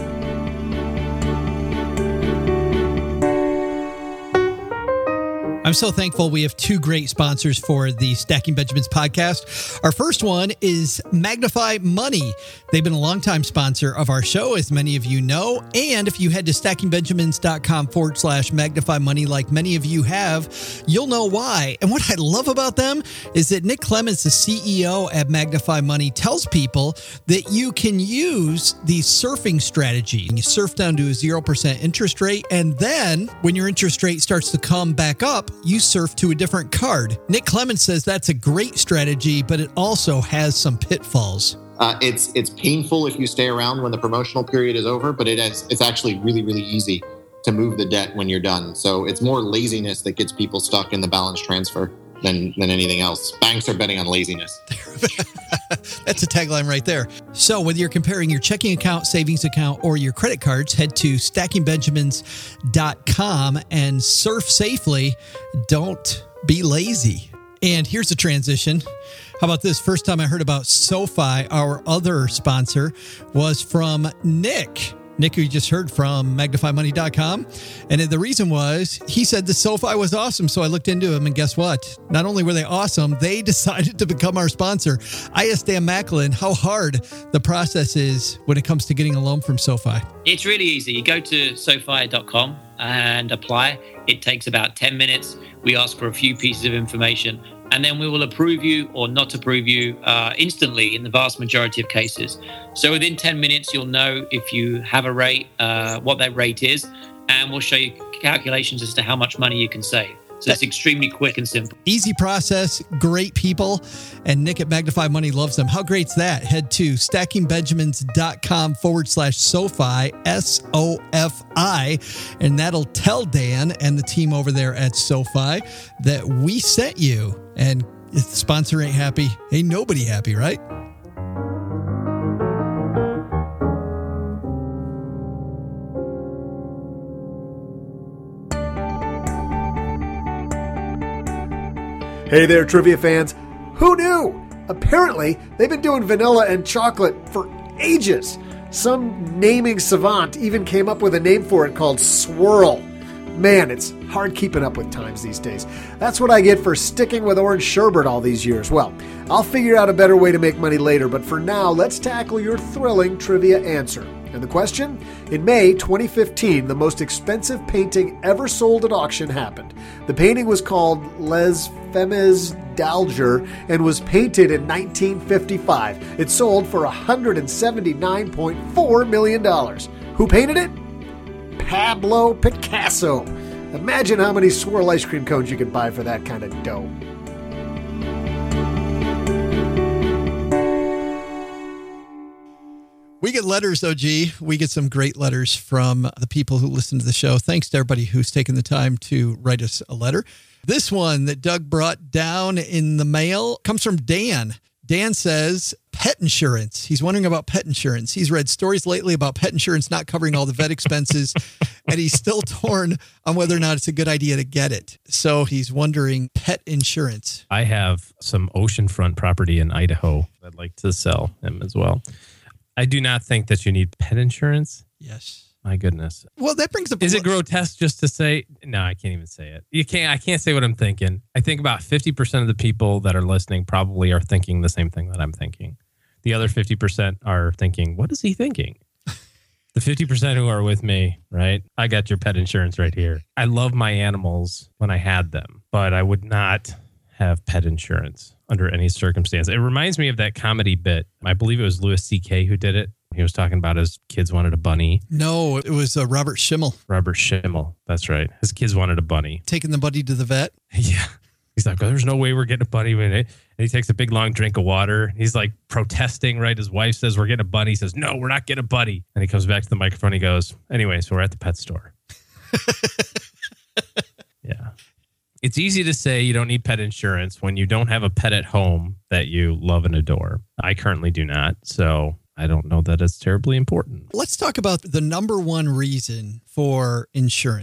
I'm so thankful we have two great sponsors for the Stacking Benjamins podcast. Our first one is Magnify Money. They've been a longtime sponsor of our show, as many of you know. And if you head to stackingbenjamins.com forward slash Magnify Money, like many of you have, you'll know why. And what I love about them is that Nick Clemens, the C E O at Magnify Money, tells people that you can use the surfing strategy. You surf down to a zero percent interest rate, and then when your interest rate starts to come back up, you surf to a different card. Nick Clemens says that's a great strategy, but it also has some pitfalls. Uh, it's it's painful if you stay around when the promotional period is over, but it is, it's actually really, really easy to move the debt when you're done. So it's more laziness that gets people stuck in the balance transfer than, than anything else. Banks are betting on laziness. That's a tagline right there. So whether you're comparing your checking account, savings account, or your credit cards, head to stacking benjamins dot com and surf safely. Don't be lazy. And here's a transition. How about this? First time I heard about SoFi, our other sponsor, was from Nick. Nick, who you just heard from magnify money dot com. And the reason was he said the SoFi was awesome. So I looked into them, and guess what? Not only were they awesome, they decided to become our sponsor. I asked Dan Macklin how hard the process is when it comes to getting a loan from SoFi. It's really easy. You go to sofi dot com and apply. It takes about ten minutes. We ask for a few pieces of information, and then we will approve you or not approve you uh, instantly in the vast majority of cases. So within ten minutes, you'll know if you have a rate, uh, what that rate is, and we'll show you calculations as to how much money you can save. So it's extremely quick and simple. Easy process, great people, and Nick at Magnify Money loves them. How great's that? Head to stackingbenjamins.com forward slash SoFi, S O F I, and that'll tell Dan and the team over there at SoFi that we sent you. And if the sponsor ain't happy, ain't nobody happy, right? Hey there, trivia fans. Who knew? Apparently, they've been doing vanilla and chocolate for ages. Some naming savant even came up with a name for it called Swirl. Man, it's hard keeping up with times these days. That's what I get for sticking with orange sherbet all these years. Well, I'll figure out a better way to make money later, but for now, let's tackle your thrilling trivia answer. And the question? In May twenty fifteen, the most expensive painting ever sold at auction happened. The painting was called Les Femmes d'Alger and was painted in nineteen fifty-five. It sold for one hundred seventy-nine point four million dollars. Who painted it? Pablo Picasso. Imagine how many swirl ice cream cones you could buy for that kind of dough. We get letters, O G. We get some great letters from the people who listen to the show. Thanks to everybody who's taken the time to write us a letter. This one that Doug brought down in the mail comes from Dan. Dan says, pet insurance. He's wondering about pet insurance. He's read stories lately about pet insurance not covering all the vet expenses, and he's still torn on whether or not it's a good idea to get it. So he's wondering pet insurance. I have some oceanfront property in Idaho I'd like to sell him as well. I do not think that you need pet insurance. Yes. My goodness. Well, that brings up. Is it grotesque just to say? No, I can't even say it. You can't. I can't say what I'm thinking. I think about fifty percent of the people that are listening probably are thinking the same thing that I'm thinking. The other fifty percent are thinking, what is he thinking? The fifty percent who are with me, right? I got your pet insurance right here. I love my animals when I had them, but I would not have pet insurance under any circumstance. It reminds me of that comedy bit. I believe it was Louis C K who did it. He was talking about his kids wanted a bunny. No, it was uh, Robert Schimmel. Robert Schimmel. That's right. His kids wanted a bunny. Taking the bunny to the vet. Yeah. He's like, oh, there's no way we're getting a bunny. And he takes a big, long drink of water. He's like protesting, right? His wife says, we're getting a bunny. He says, no, we're not getting a bunny. And he comes back to the microphone. He goes, anyway, so we're at the pet store. Yeah. It's easy to say you don't need pet insurance when you don't have a pet at home that you love and adore. I currently do not. So I don't know that it's terribly important. Let's talk about the number one reason for insurance.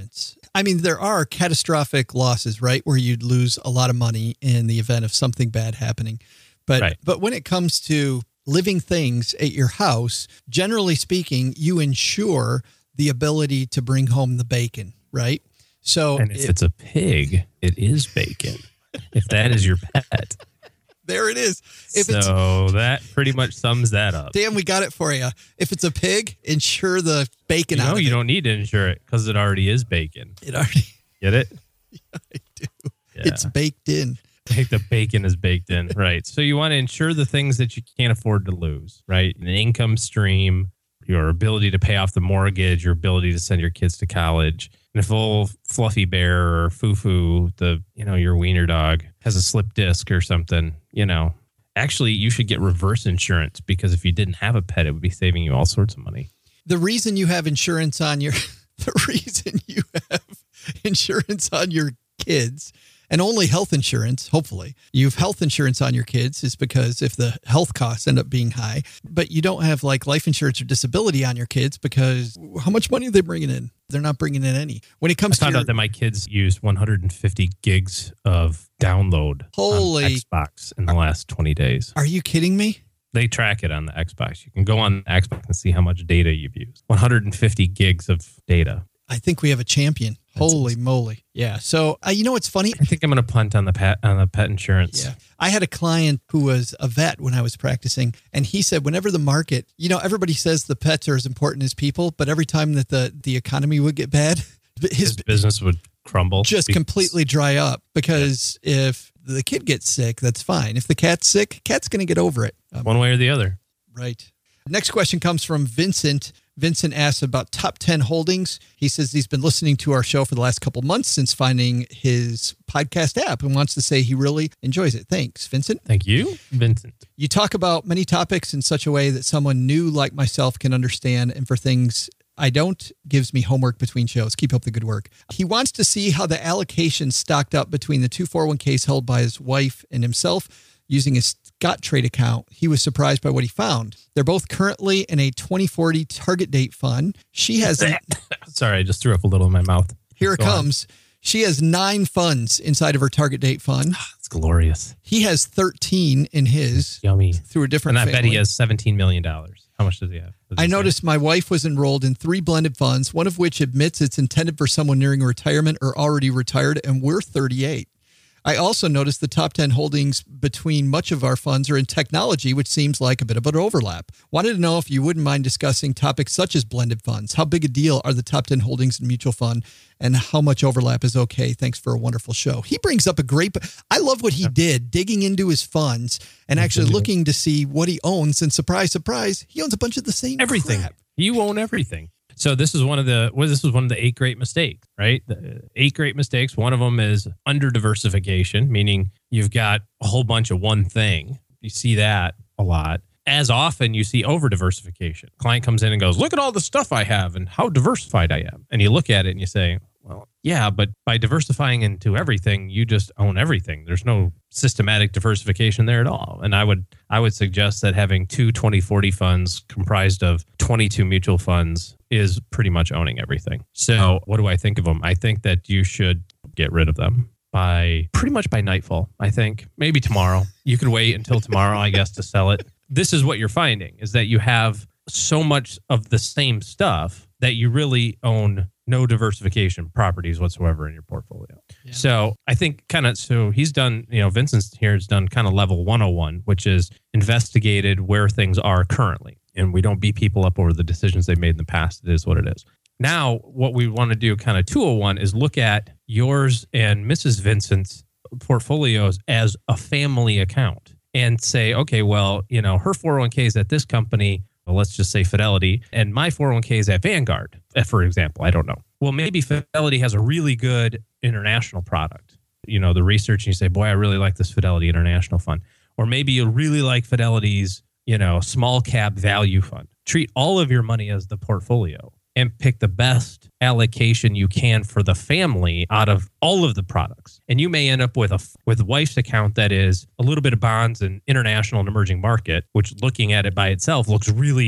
I mean, there are catastrophic losses, right? Where you'd lose a lot of money in the event of something bad happening. But, Right. but when it comes to living things at your house, generally speaking, you insure the ability to bring home the bacon, right? So And if it- it's a pig, it is bacon. If that is your pet. there it is. If it's So that pretty much sums that up. Dan, we got it for you. If it's a pig, insure the bacon You out know, of you it. don't need to insure it because it already is bacon. It already, Get it? I do. Yeah. It's baked in. I think the bacon is baked in. Right. So you want to insure the things that you can't afford to lose, right? An income stream, your ability to pay off the mortgage, your ability to send your kids to college. And if old Fluffy Bear or Foo-Foo, the, you know, your wiener dog has a slip disc or something, you know, actually you should get reverse insurance because if you didn't have a pet, it would be saving you all sorts of money. The reason you have insurance on your, the reason you have insurance on your kids and only health insurance, hopefully you have health insurance on your kids is because if the health costs end up being high, but you don't have like life insurance or disability on your kids because how much money are they bringing in? They're not bringing in any. When it I comes to found your, out that my kids used one hundred fifty gigs of download Holy- on Xbox in the last twenty days. are you kidding me? They track it on the Xbox. You can go on the Xbox and see how much data you've used. one hundred fifty gigs of data. I think we have a champion. That's Holy awesome. moly. Yeah. So, uh, you know, what's funny? I think I'm going to punt on the pet on the pet insurance. Yeah. I had a client who was a vet when I was practicing, and he said whenever the market, you know, everybody says the pets are as important as people, but every time that the, the economy would get bad, His his business would crumble. just because- completely dry up because if the kid gets sick, that's fine. If the cat's sick, cat's going to get over it. Um, one way or the other. Right. Next question comes from Vincent. Vincent asks about top ten holdings. He says he's been listening to our show for the last couple months since finding his podcast app and wants to say he really enjoys it. Thanks, Vincent. Thank you, Vincent. You talk about many topics in such a way that someone new like myself can understand, and for things I don't, gives me homework between shows. Keep up the good work. He wants to see how the allocation stocked up between the two four oh one k's held by his wife and himself using his Scott Trade account. He was surprised by what he found. They're both currently in a twenty forty target date fund. She has, Sorry, I just threw up a little in my mouth. here it Go on. comes. She has nine funds inside of her target date fund. It's glorious. He has thirteen in his Yummy. through a different And I bet family. he has seventeen million dollars. How much does he have? Does he I say? noticed my wife was enrolled in three blended funds, one of which admits it's intended for someone nearing retirement or already retired, and we're thirty-eight. I also noticed the top ten holdings between much of our funds are in technology, which seems like a bit of an overlap. Wanted to know if you wouldn't mind discussing topics such as blended funds. How big a deal are the top ten holdings in mutual fund, and how much overlap is okay? Thanks for a wonderful show. He brings up a great, I love what he did, digging into his funds and actually looking to see what he owns. And surprise, surprise, he owns a bunch of the same everything. crap. You own everything. So this is one of the well, this is one of the eight great mistakes, right? The eight great mistakes. One of them is under diversification, meaning you've got a whole bunch of one thing. You see that a lot. As often you see over diversification. Client comes in and goes, "Look at all the stuff I have and how diversified I am." And you look at it and you say, "Well, yeah, but by diversifying into everything, you just own everything. There's no systematic diversification there at all." And I would I would suggest that having two twenty forty funds comprised of twenty-two mutual funds is pretty much owning everything. So what do I think of them? I think that you should get rid of them by pretty much by nightfall. I think maybe tomorrow. You could wait until tomorrow, I guess, to sell it. This is what you're finding is that you have so much of the same stuff that you really own no diversification properties whatsoever in your portfolio. Yeah. So I think kind of, so he's done, you know, Vincent's here has done kind of level one oh one, which is investigated where things are currently. And we don't beat people up over the decisions they've made in the past. It is what it is. Now, what we want to do kind of two oh one is look at yours and Missus Vincent's portfolios as a family account and say, okay, well, you know, her four oh one k is at this company. Well, let's just say Fidelity, and my four oh one k is at Vanguard, for example. I don't know. Well, maybe Fidelity has a really good international product. You know, the research, and you say, boy, I really like this Fidelity International Fund. Or maybe you really like Fidelity's, you know, small cap value fund. Treat all of your money as the portfolio and pick the best allocation you can for the family out of all of the products. And you may end up with a with wife's account that is a little bit of bonds and international and emerging market, which looking at it by itself looks really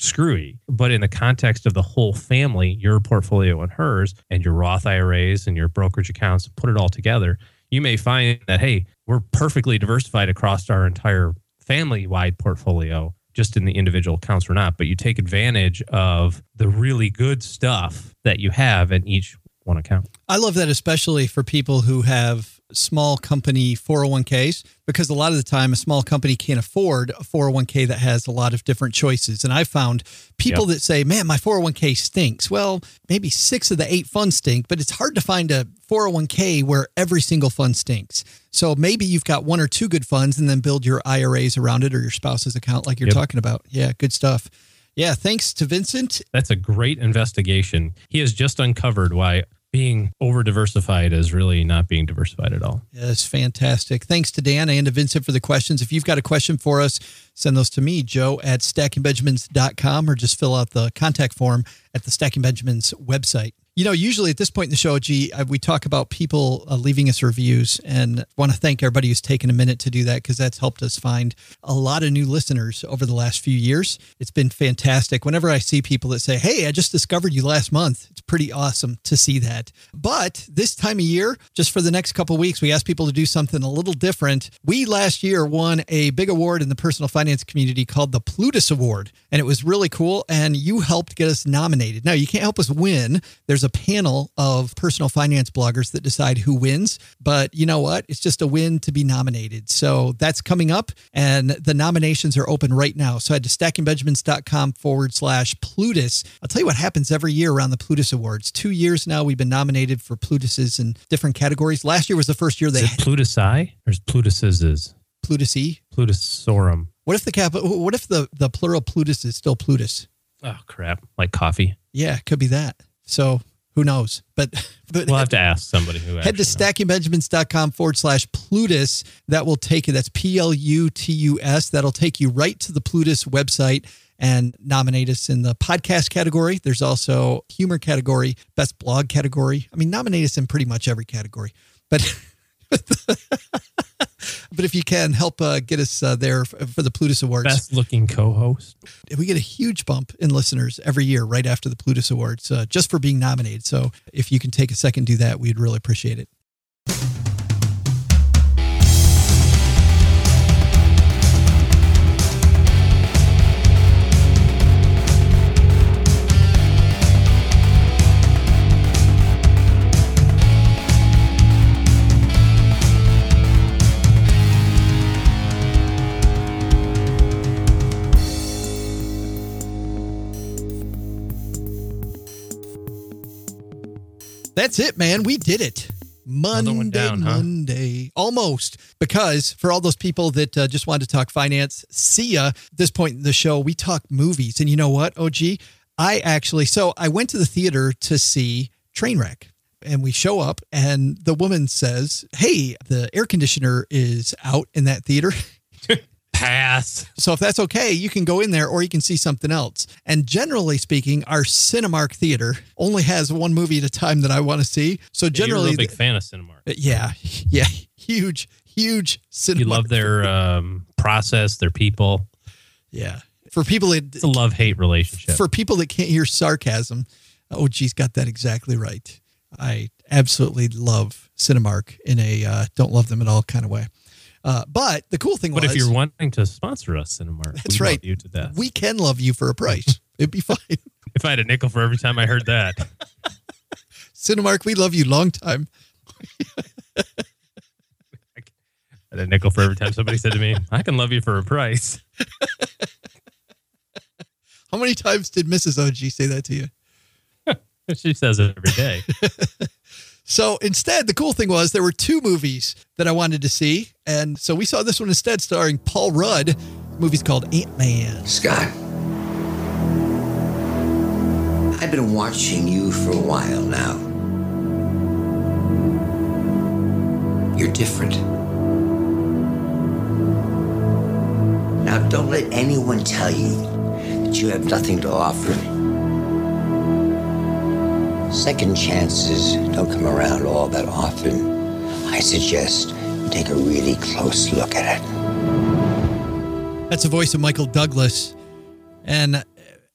screwy. But in the context of the whole family, your portfolio and hers, and your Roth I R As and your brokerage accounts, put it all together, you may find that, hey, we're perfectly diversified across our entire family-wide portfolio. Just in the individual accounts we're not. But you take advantage of the really good stuff that you have in each one account. I love that, especially for people who have small company four oh one k's, because a lot of the time a small company can't afford a four oh one k that has a lot of different choices. And I found people yep. that say, man, my four oh one k stinks. Well, maybe six of the eight funds stink, but it's hard to find a four oh one k where every single fund stinks. So maybe you've got one or two good funds and then build your I R As around it or your spouse's account like you're yep. talking about. Yeah, good stuff. Yeah, thanks to Vincent. That's a great investigation. He has just uncovered why being over diversified is really not being diversified at all. Yes, fantastic. Thanks to Dan and to Vincent for the questions. If you've got a question for us, send those to me, Joe, at stacking benjamins dot com, or just fill out the contact form at the Stacking Benjamins website. You know, usually at this point in the show, G, we talk about people uh, leaving us reviews, and want to thank everybody who's taken a minute to do that, because that's helped us find a lot of new listeners over the last few years. It's been fantastic. Whenever I see people that say, hey, I just discovered you last month, it's pretty awesome to see that. But this time of year, just for the next couple of weeks, we asked people to do something a little different. We last year won a big award in the personal finance community called the Plutus Award, and it was really cool, and you helped get us nominated. Now, you can't help us win. There's a panel of personal finance bloggers that decide who wins, but you know what? It's just a win to be nominated. So that's coming up, and the nominations are open right now. So head to stacking benjamins dot com forward slash Plutus. I'll tell you what happens every year around the Plutus Awards. Two years now, we've been nominated for Plutuses in different categories. Last year was the first year they... Is it Plutusi or is Plutuses? Plutusy? Plutusorum. What if the cap? What if the, the plural Plutus is still Plutus? Oh, crap. Like coffee. Yeah, it could be that. So... who knows? But, but we'll have to ask somebody who head to stacking benjamins dot com forward slash Plutus. That will take you. That's P L U T U S. That'll take you right to the Plutus website and nominate us in the podcast category. There's also humor category, best blog category. I mean, nominate us in pretty much every category. But but if you can, help uh, get us uh, there for, for the Plutus Awards. Best looking co-host. We get a huge bump in listeners every year right after the Plutus Awards, uh, just for being nominated. So if you can take a second to do that, we'd really appreciate it. That's it, man. We did it. Monday, down, huh? Monday. Almost. Because for all those people that uh, just wanted to talk finance, see ya. At this point in the show, we talk movies. And you know what, O G? I actually, so I went to the theater to see Trainwreck. And we show up and the woman says, hey, the air conditioner is out in that theater. Pass. So if that's okay, you can go in there or you can see something else. And generally speaking, our Cinemark theater only has one movie at a time that I want to see. So generally, yeah, you're a big fan of Cinemark. Yeah, yeah, huge, huge Cinemark. You love their um, process, their people. Yeah, for people that it's a love-hate relationship. For people that can't hear sarcasm, oh, geez, got that exactly right. I absolutely love Cinemark in a uh, don't love them at all kind of way. Uh, but the cool thing but was... But if you're wanting to sponsor us, Cinemark, that's we right. love you to death. We can love you for a price. It'd be fine. If I had a nickel for every time I heard that. Cinemark, we love you long time. I had a nickel for every time somebody said to me, I can love you for a price. How many times did Missus O G say that to you? She says it every day. So instead, the cool thing was there were two movies that I wanted to see. And so we saw this one instead starring Paul Rudd. The movie's called Ant-Man. Scott, I've been watching you for a while now. You're different. Now, don't let anyone tell you that you have nothing to offer. Second chances don't come around all that often. I suggest you take a really close look at it. That's the voice of Michael Douglas. And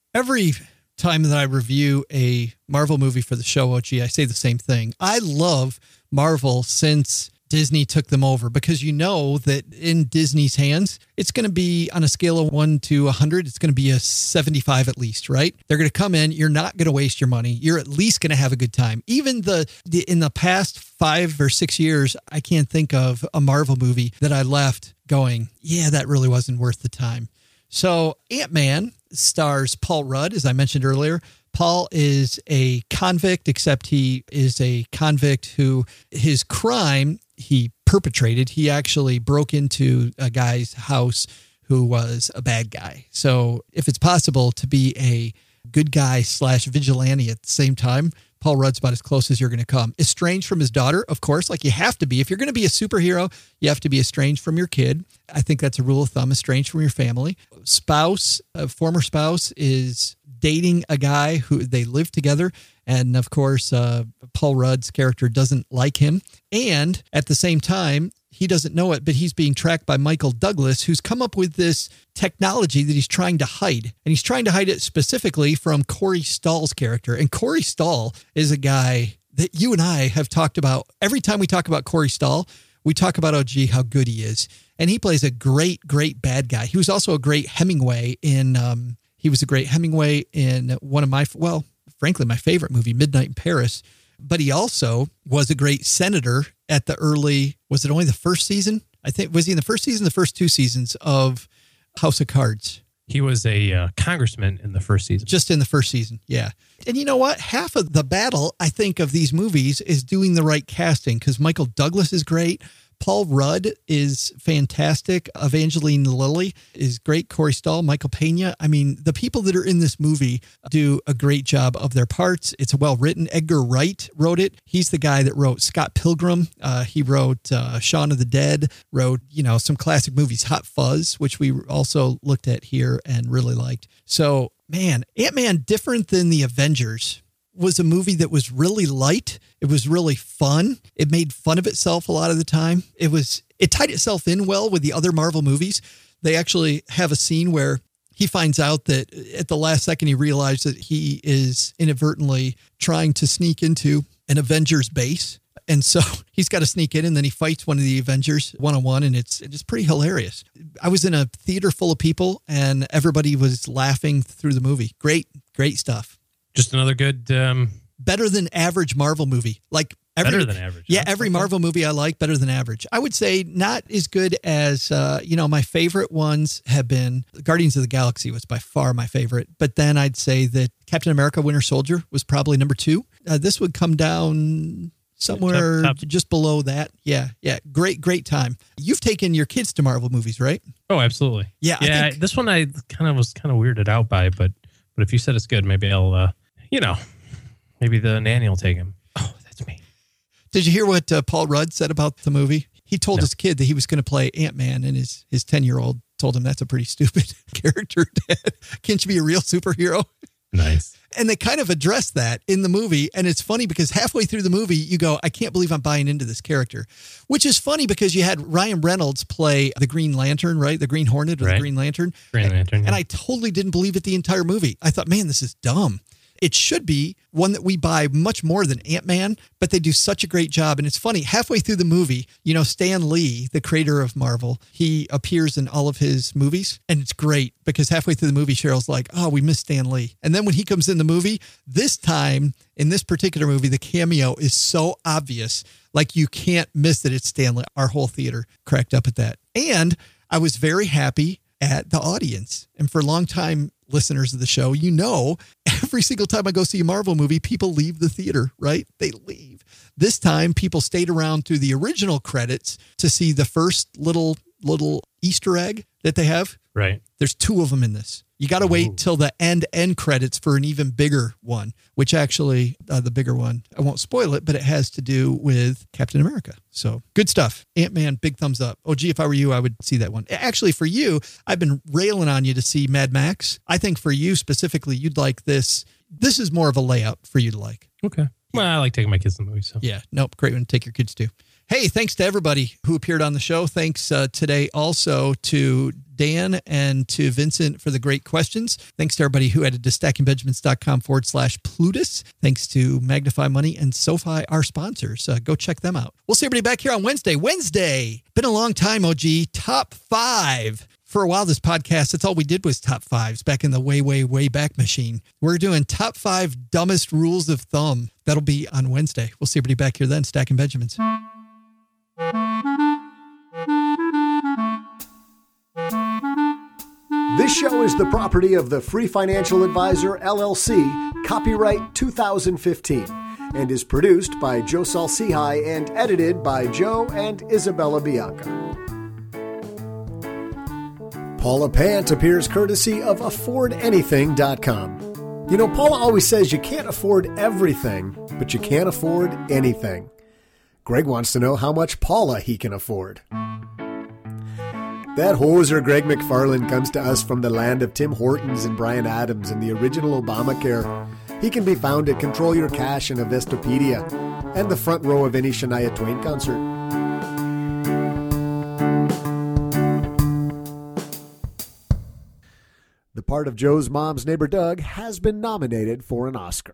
Every time that I review a Marvel movie for the show, O G, I say the same thing. I love Marvel since Disney took them over, because you know that in Disney's hands, it's going to be on a scale of one to one hundred. It's going to be a seventy-five at least, right? They're going to come in. You're not going to waste your money. You're at least going to have a good time. Even the, the in the past five or six years, I can't think of a Marvel movie that I left going, yeah, that really wasn't worth the time. So Ant-Man stars Paul Rudd, as I mentioned earlier. Paul is a convict, except he is a convict who his crime he perpetrated. He actually broke into a guy's house who was a bad guy. So if it's possible to be a good guy slash vigilante at the same time, Paul Rudd's about as close as you're going to come. Estranged from his daughter, of course, like you have to be. If you're going to be a superhero, you have to be estranged from your kid. I think that's a rule of thumb, estranged from your family. Spouse, a former spouse, is dating a guy who they live together. And of course, uh, Paul Rudd's character doesn't like him. And at the same time, he doesn't know it, but he's being tracked by Michael Douglas, who's come up with this technology that he's trying to hide. And he's trying to hide it specifically from Corey Stoll's character. And Corey Stoll is a guy that you and I have talked about. Every time we talk about Corey Stoll, we talk about, oh, gee, how good he is. And he plays a great, great bad guy. He was also a great Hemingway in, um, he was a great Hemingway in one of my, well, frankly, my favorite movie, Midnight in Paris. But he also was a great senator at the early, was it only the first season? I think, was he in the first season, the first two seasons of House of Cards? He was a uh, congressman in the first season. Just in the first season, yeah. And you know what? Half of the battle, I think, of these movies is doing the right casting, because Michael Douglas is great. Paul Rudd is fantastic. Evangeline Lilly is great. Corey Stoll, Michael Pena. I mean, the people that are in this movie do a great job of their parts. It's well written. Edgar Wright wrote it. He's the guy that wrote Scott Pilgrim. Uh, he wrote uh, Shaun of the Dead, wrote, you know, some classic movies, Hot Fuzz, which we also looked at here and really liked. So, man, Ant-Man, different than the Avengers, was a movie that was really light. It was really fun. It made fun of itself a lot of the time. It was, it tied itself in well with the other Marvel movies. They actually have a scene where he finds out that at the last second, he realized that he is inadvertently trying to sneak into an Avengers base. And so he's got to sneak in, and then he fights one of the Avengers one-on-one, and it's it's pretty hilarious. I was in a theater full of people, and everybody was laughing through the movie. Great, great stuff. Just another good, um, better than average Marvel movie. Like every, better than average. Yeah, huh? every Okay. Marvel movie I like, better than average. I would say not as good as, uh, you know, my favorite ones have been Guardians of the Galaxy was by far my favorite. But then I'd say that Captain America Winter Soldier was probably number two. Uh, this would come down somewhere Top- top. just below that. Yeah, yeah. Great, great time. You've taken your kids to Marvel movies, right? Oh, absolutely. Yeah, I Yeah. think- This one I kind of was kind of weirded out by, but but if you said it's good, maybe I'll, uh, you know, maybe the nanny will take him. Oh, that's me. Did you hear what uh, Paul Rudd said about the movie? He told No. his kid that he was going to play Ant-Man, and his his ten-year-old told him that's a pretty stupid character, Dad. Can't you be a real superhero? Nice. And they kind of address that in the movie. And it's funny because halfway through the movie, you go, I can't believe I'm buying into this character, which is funny because you had Ryan Reynolds play the Green Lantern, right? The Green Hornet or Right. the Green Lantern. Green Lantern. And yeah. I totally didn't believe it the entire movie. I thought, man, this is dumb. It should be one that we buy much more than Ant-Man, but they do such a great job. And it's funny, halfway through the movie, you know, Stan Lee, the creator of Marvel, he appears in all of his movies. And it's great because halfway through the movie, Cheryl's like, oh, we miss Stan Lee. And then when he comes in the movie, this time in this particular movie, the cameo is so obvious. Like you can't miss that it's Stan Lee. Our whole theater cracked up at that. And I was very happy at the audience. And for longtime listeners of the show, you know, every single time I go see a Marvel movie, people leave the theater, right? They leave. This time, people stayed around through the original credits to see the first little, little Easter egg that they have. Right. There's two of them in this. You got to Ooh. wait till the end end credits for an even bigger one, which actually uh, the bigger one, I won't spoil it, but it has to do with Captain America. So good stuff. Ant-Man, big thumbs up. Oh, gee, if I were you, I would see that one. Actually, for you, I've been railing on you to see Mad Max. I think for you specifically, you'd like this. This is more of a layup for you to like. Okay. Well, I like taking my kids to the movies. So. Yeah. Nope. Great one to take your kids to. Hey, thanks to everybody who appeared on the show. Thanks uh, today also to Dan and to Vincent for the great questions. Thanks to everybody who added to stackingbenjamins.com forward slash Plutus. Thanks to Magnify Money and SoFi, our sponsors. Uh, go check them out. We'll see everybody back here on Wednesday. Wednesday. Been a long time, O G. Top five. For a while, this podcast, that's all we did was top fives back in the way, way, way back machine. We're doing top five dumbest rules of thumb. That'll be on Wednesday. We'll see everybody back here then. Stacking Benjamins. This show is the property of the Free Financial Advisor, L L C, copyright two thousand fifteen, and is produced by Joe Salcihai and edited by Joe and Isabella Bianca. Paula Pant appears courtesy of afford anything dot com. You know, Paula always says you can't afford everything, but you can't afford anything. Greg wants to know how much Paula he can afford. That hoser Greg McFarland comes to us from the land of Tim Hortons and Bryan Adams and the original Obamacare. He can be found at Control Your Cash and Investopedia and the front row of any Shania Twain concert. The part of Joe's Mom's Neighbor Doug has been nominated for an Oscar.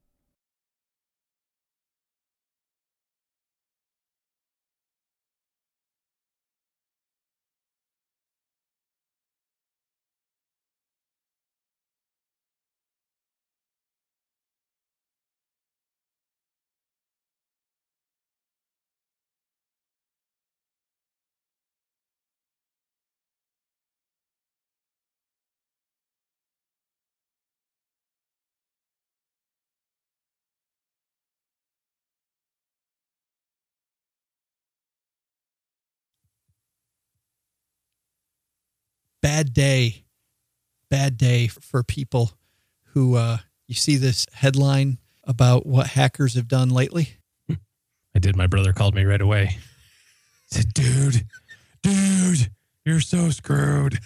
Bad day, bad day for people who, uh, you see this headline about what hackers have done lately? I did. My brother called me right away. He said, dude, dude, you're so screwed.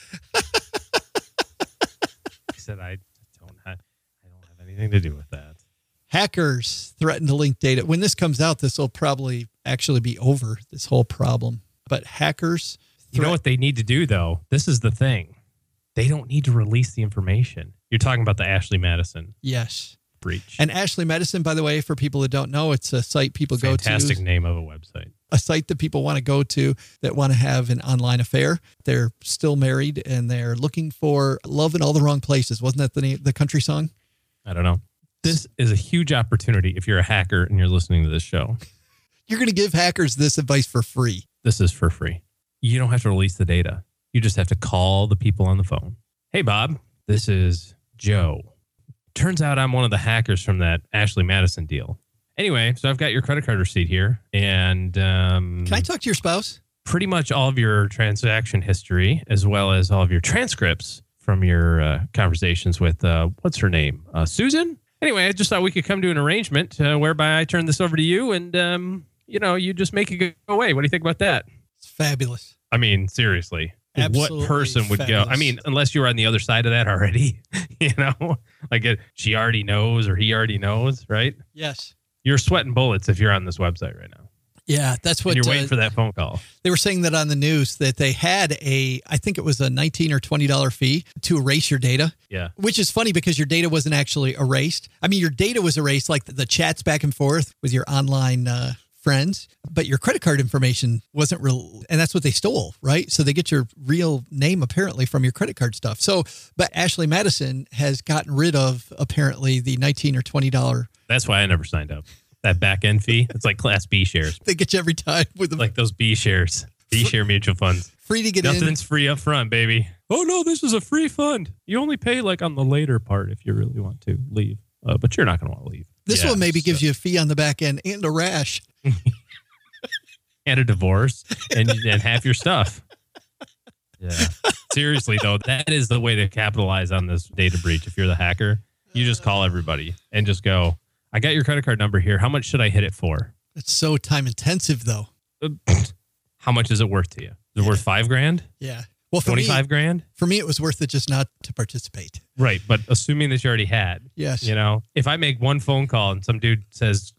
He said, I don't have, I don't have anything to do with that. Hackers threaten to link data. When this comes out, this will probably actually be over, this whole problem. But hackers... You know what they need to do, though? This is the thing. They don't need to release the information. You're talking about the Ashley Madison yes. breach. And Ashley Madison, by the way, for people that don't know, it's a site people go to. Fantastic name of a website. A site that people want to go to that want to have an online affair. They're still married and they're looking for love in all the wrong places. Wasn't that the name, the country song? I don't know. This is a huge opportunity if you're a hacker and you're listening to this show. You're going to give hackers this advice for free. This is for free. You don't have to release the data. You just have to call the people on the phone. Hey, Bob, this is Joe. Turns out I'm one of the hackers from that Ashley Madison deal. Anyway, so I've got your credit card receipt here. And um, can I talk to your spouse? Pretty much all of your transaction history, as well as all of your transcripts from your uh, conversations with, uh, what's her name? Uh, Susan? Anyway, I just thought we could come to an arrangement uh, whereby I turn this over to you and, um, you know, you just make it go away. What do you think about that? It's fabulous. I mean, seriously, Absolutely what person would fabulous. go? I mean, unless you were on the other side of that already, you know, like it, she already knows or he already knows, right? Yes. You're sweating bullets if you're on this website right now. Yeah, that's what and you're uh, waiting for that phone call. They were saying that on the news that they had a, I think it was a nineteen or twenty dollars fee to erase your data. Yeah. Which is funny because your data wasn't actually erased. I mean, your data was erased, like the, the chats back and forth with your online uh, friends, but your credit card information wasn't real. And that's what they stole, right? So they get your real name apparently from your credit card stuff. So, but Ashley Madison has gotten rid of apparently the nineteen or twenty dollars. That's why I never signed up. That back end fee, it's like Class B shares. They get you every time with them. Like those B shares, B share mutual funds. Free to get Nothing's in. Nothing's free up front, baby. Oh no, this is a free fund. You only pay like on the later part if you really want to leave, uh, but you're not going to want to leave. This yeah, one maybe so. gives you a fee on the back end and a rash. And a divorce and, and half your stuff. Yeah. Seriously, though, that is the way to capitalize on this data breach. If you're the hacker, you just call everybody and just go, I got your credit card number here. How much should I hit it for? It's so time intensive, though. How much is it worth to you? Is it worth five grand? Yeah. Well, for twenty-five me, grand? For me, it was worth it just not to participate. Right. But assuming that you already had. Yes. You know, if I make one phone call and some dude says,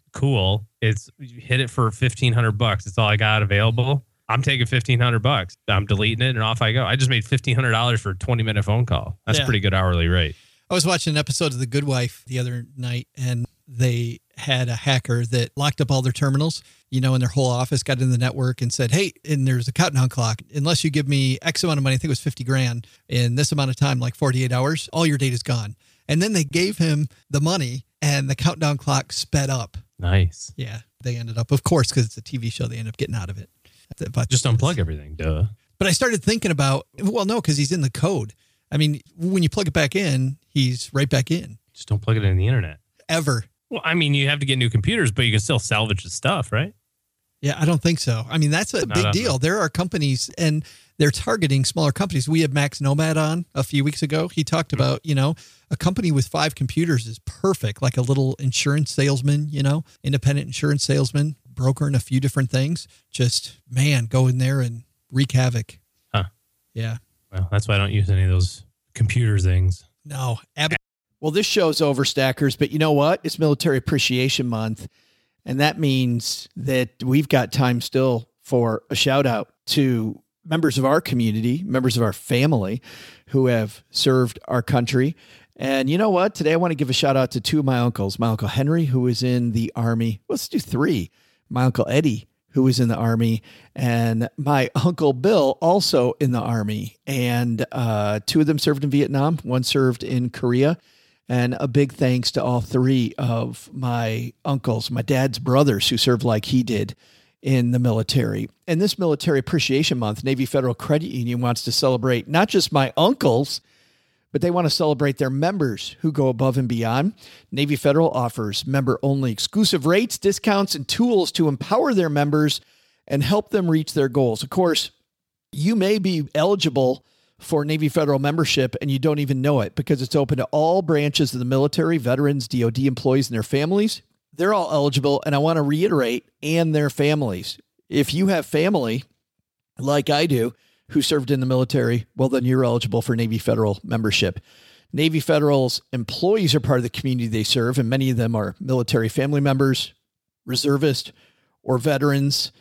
cool. It's hit it for fifteen hundred bucks. It's all I got available. I'm taking fifteen hundred bucks. I'm deleting it and off I go. I just made fifteen hundred dollars for a twenty minute phone call. That's Yeah. a pretty good hourly rate. I was watching an episode of The Good Wife the other night, and they had a hacker that locked up all their terminals, you know, in their whole office, got in the network and said, hey, and there's a countdown clock. Unless you give me X amount of money, I think it was fifty grand in this amount of time, like forty-eight hours, all your data's gone. And then they gave him the money and the countdown clock sped up. Nice. Yeah. They ended up, of course, because it's a T V show, they ended up getting out of it. But Just unplug everything. Duh. But I started thinking about, well, no, because he's in the code. I mean, when you plug it back in, he's right back in. Just don't plug it in the internet. Ever. Well, I mean, you have to get new computers, but you can still salvage the stuff, right? Yeah, I don't think so. I mean, that's a Not big on deal. There are companies, and they're targeting smaller companies. We had Max Nomad on a few weeks ago. He talked Mm-hmm. about, you know, a company with five computers is perfect, like a little insurance salesman, you know, independent insurance salesman, broker in a few different things. Just, man, go in there and wreak havoc. Huh. Yeah. Well, that's why I don't use any of those computer things. No. Ab- well, this show's over, Stackers, but you know what? It's Military Appreciation Month. And that means that we've got time still for a shout out to members of our community, members of our family who have served our country. And you know what? Today I want to give a shout out to two of my uncles. My Uncle Henry, who is in the Army. Let's do three. My Uncle Eddie, who was in the Army, and my Uncle Bill, also in the Army. And uh, two of them served in Vietnam. One served in Korea. And a big thanks to all three of my uncles, my dad's brothers who served like he did in the military. And this Military Appreciation Month, Navy Federal Credit Union wants to celebrate not just my uncles, but they want to celebrate their members who go above and beyond. Navy Federal offers member-only exclusive rates, discounts, and tools to empower their members and help them reach their goals. Of course, you may be eligible for Navy Federal membership and you don't even know it because it's open to all branches of the military, veterans, D O D employees, and their families. They're all eligible, and I want to reiterate, and their families. If you have family, like I do, who served in the military, well, then you're eligible for Navy Federal membership. Navy Federal's employees are part of the community they serve, and many of them are military family members, reservists, or veterans.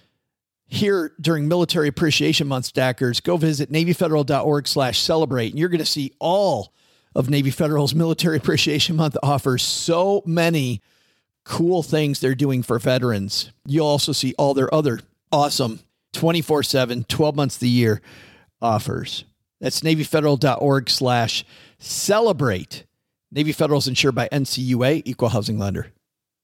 Here during Military Appreciation Month, Stackers, go visit NavyFederal.org slash celebrate, and you're going to see all of Navy Federal's Military Appreciation Month offers so many cool things they're doing for veterans. You'll also see all their other awesome twenty-four seven, twelve months of the year offers. That's NavyFederal.org slash celebrate. Navy Federal is insured by N C U A, Equal Housing Lender.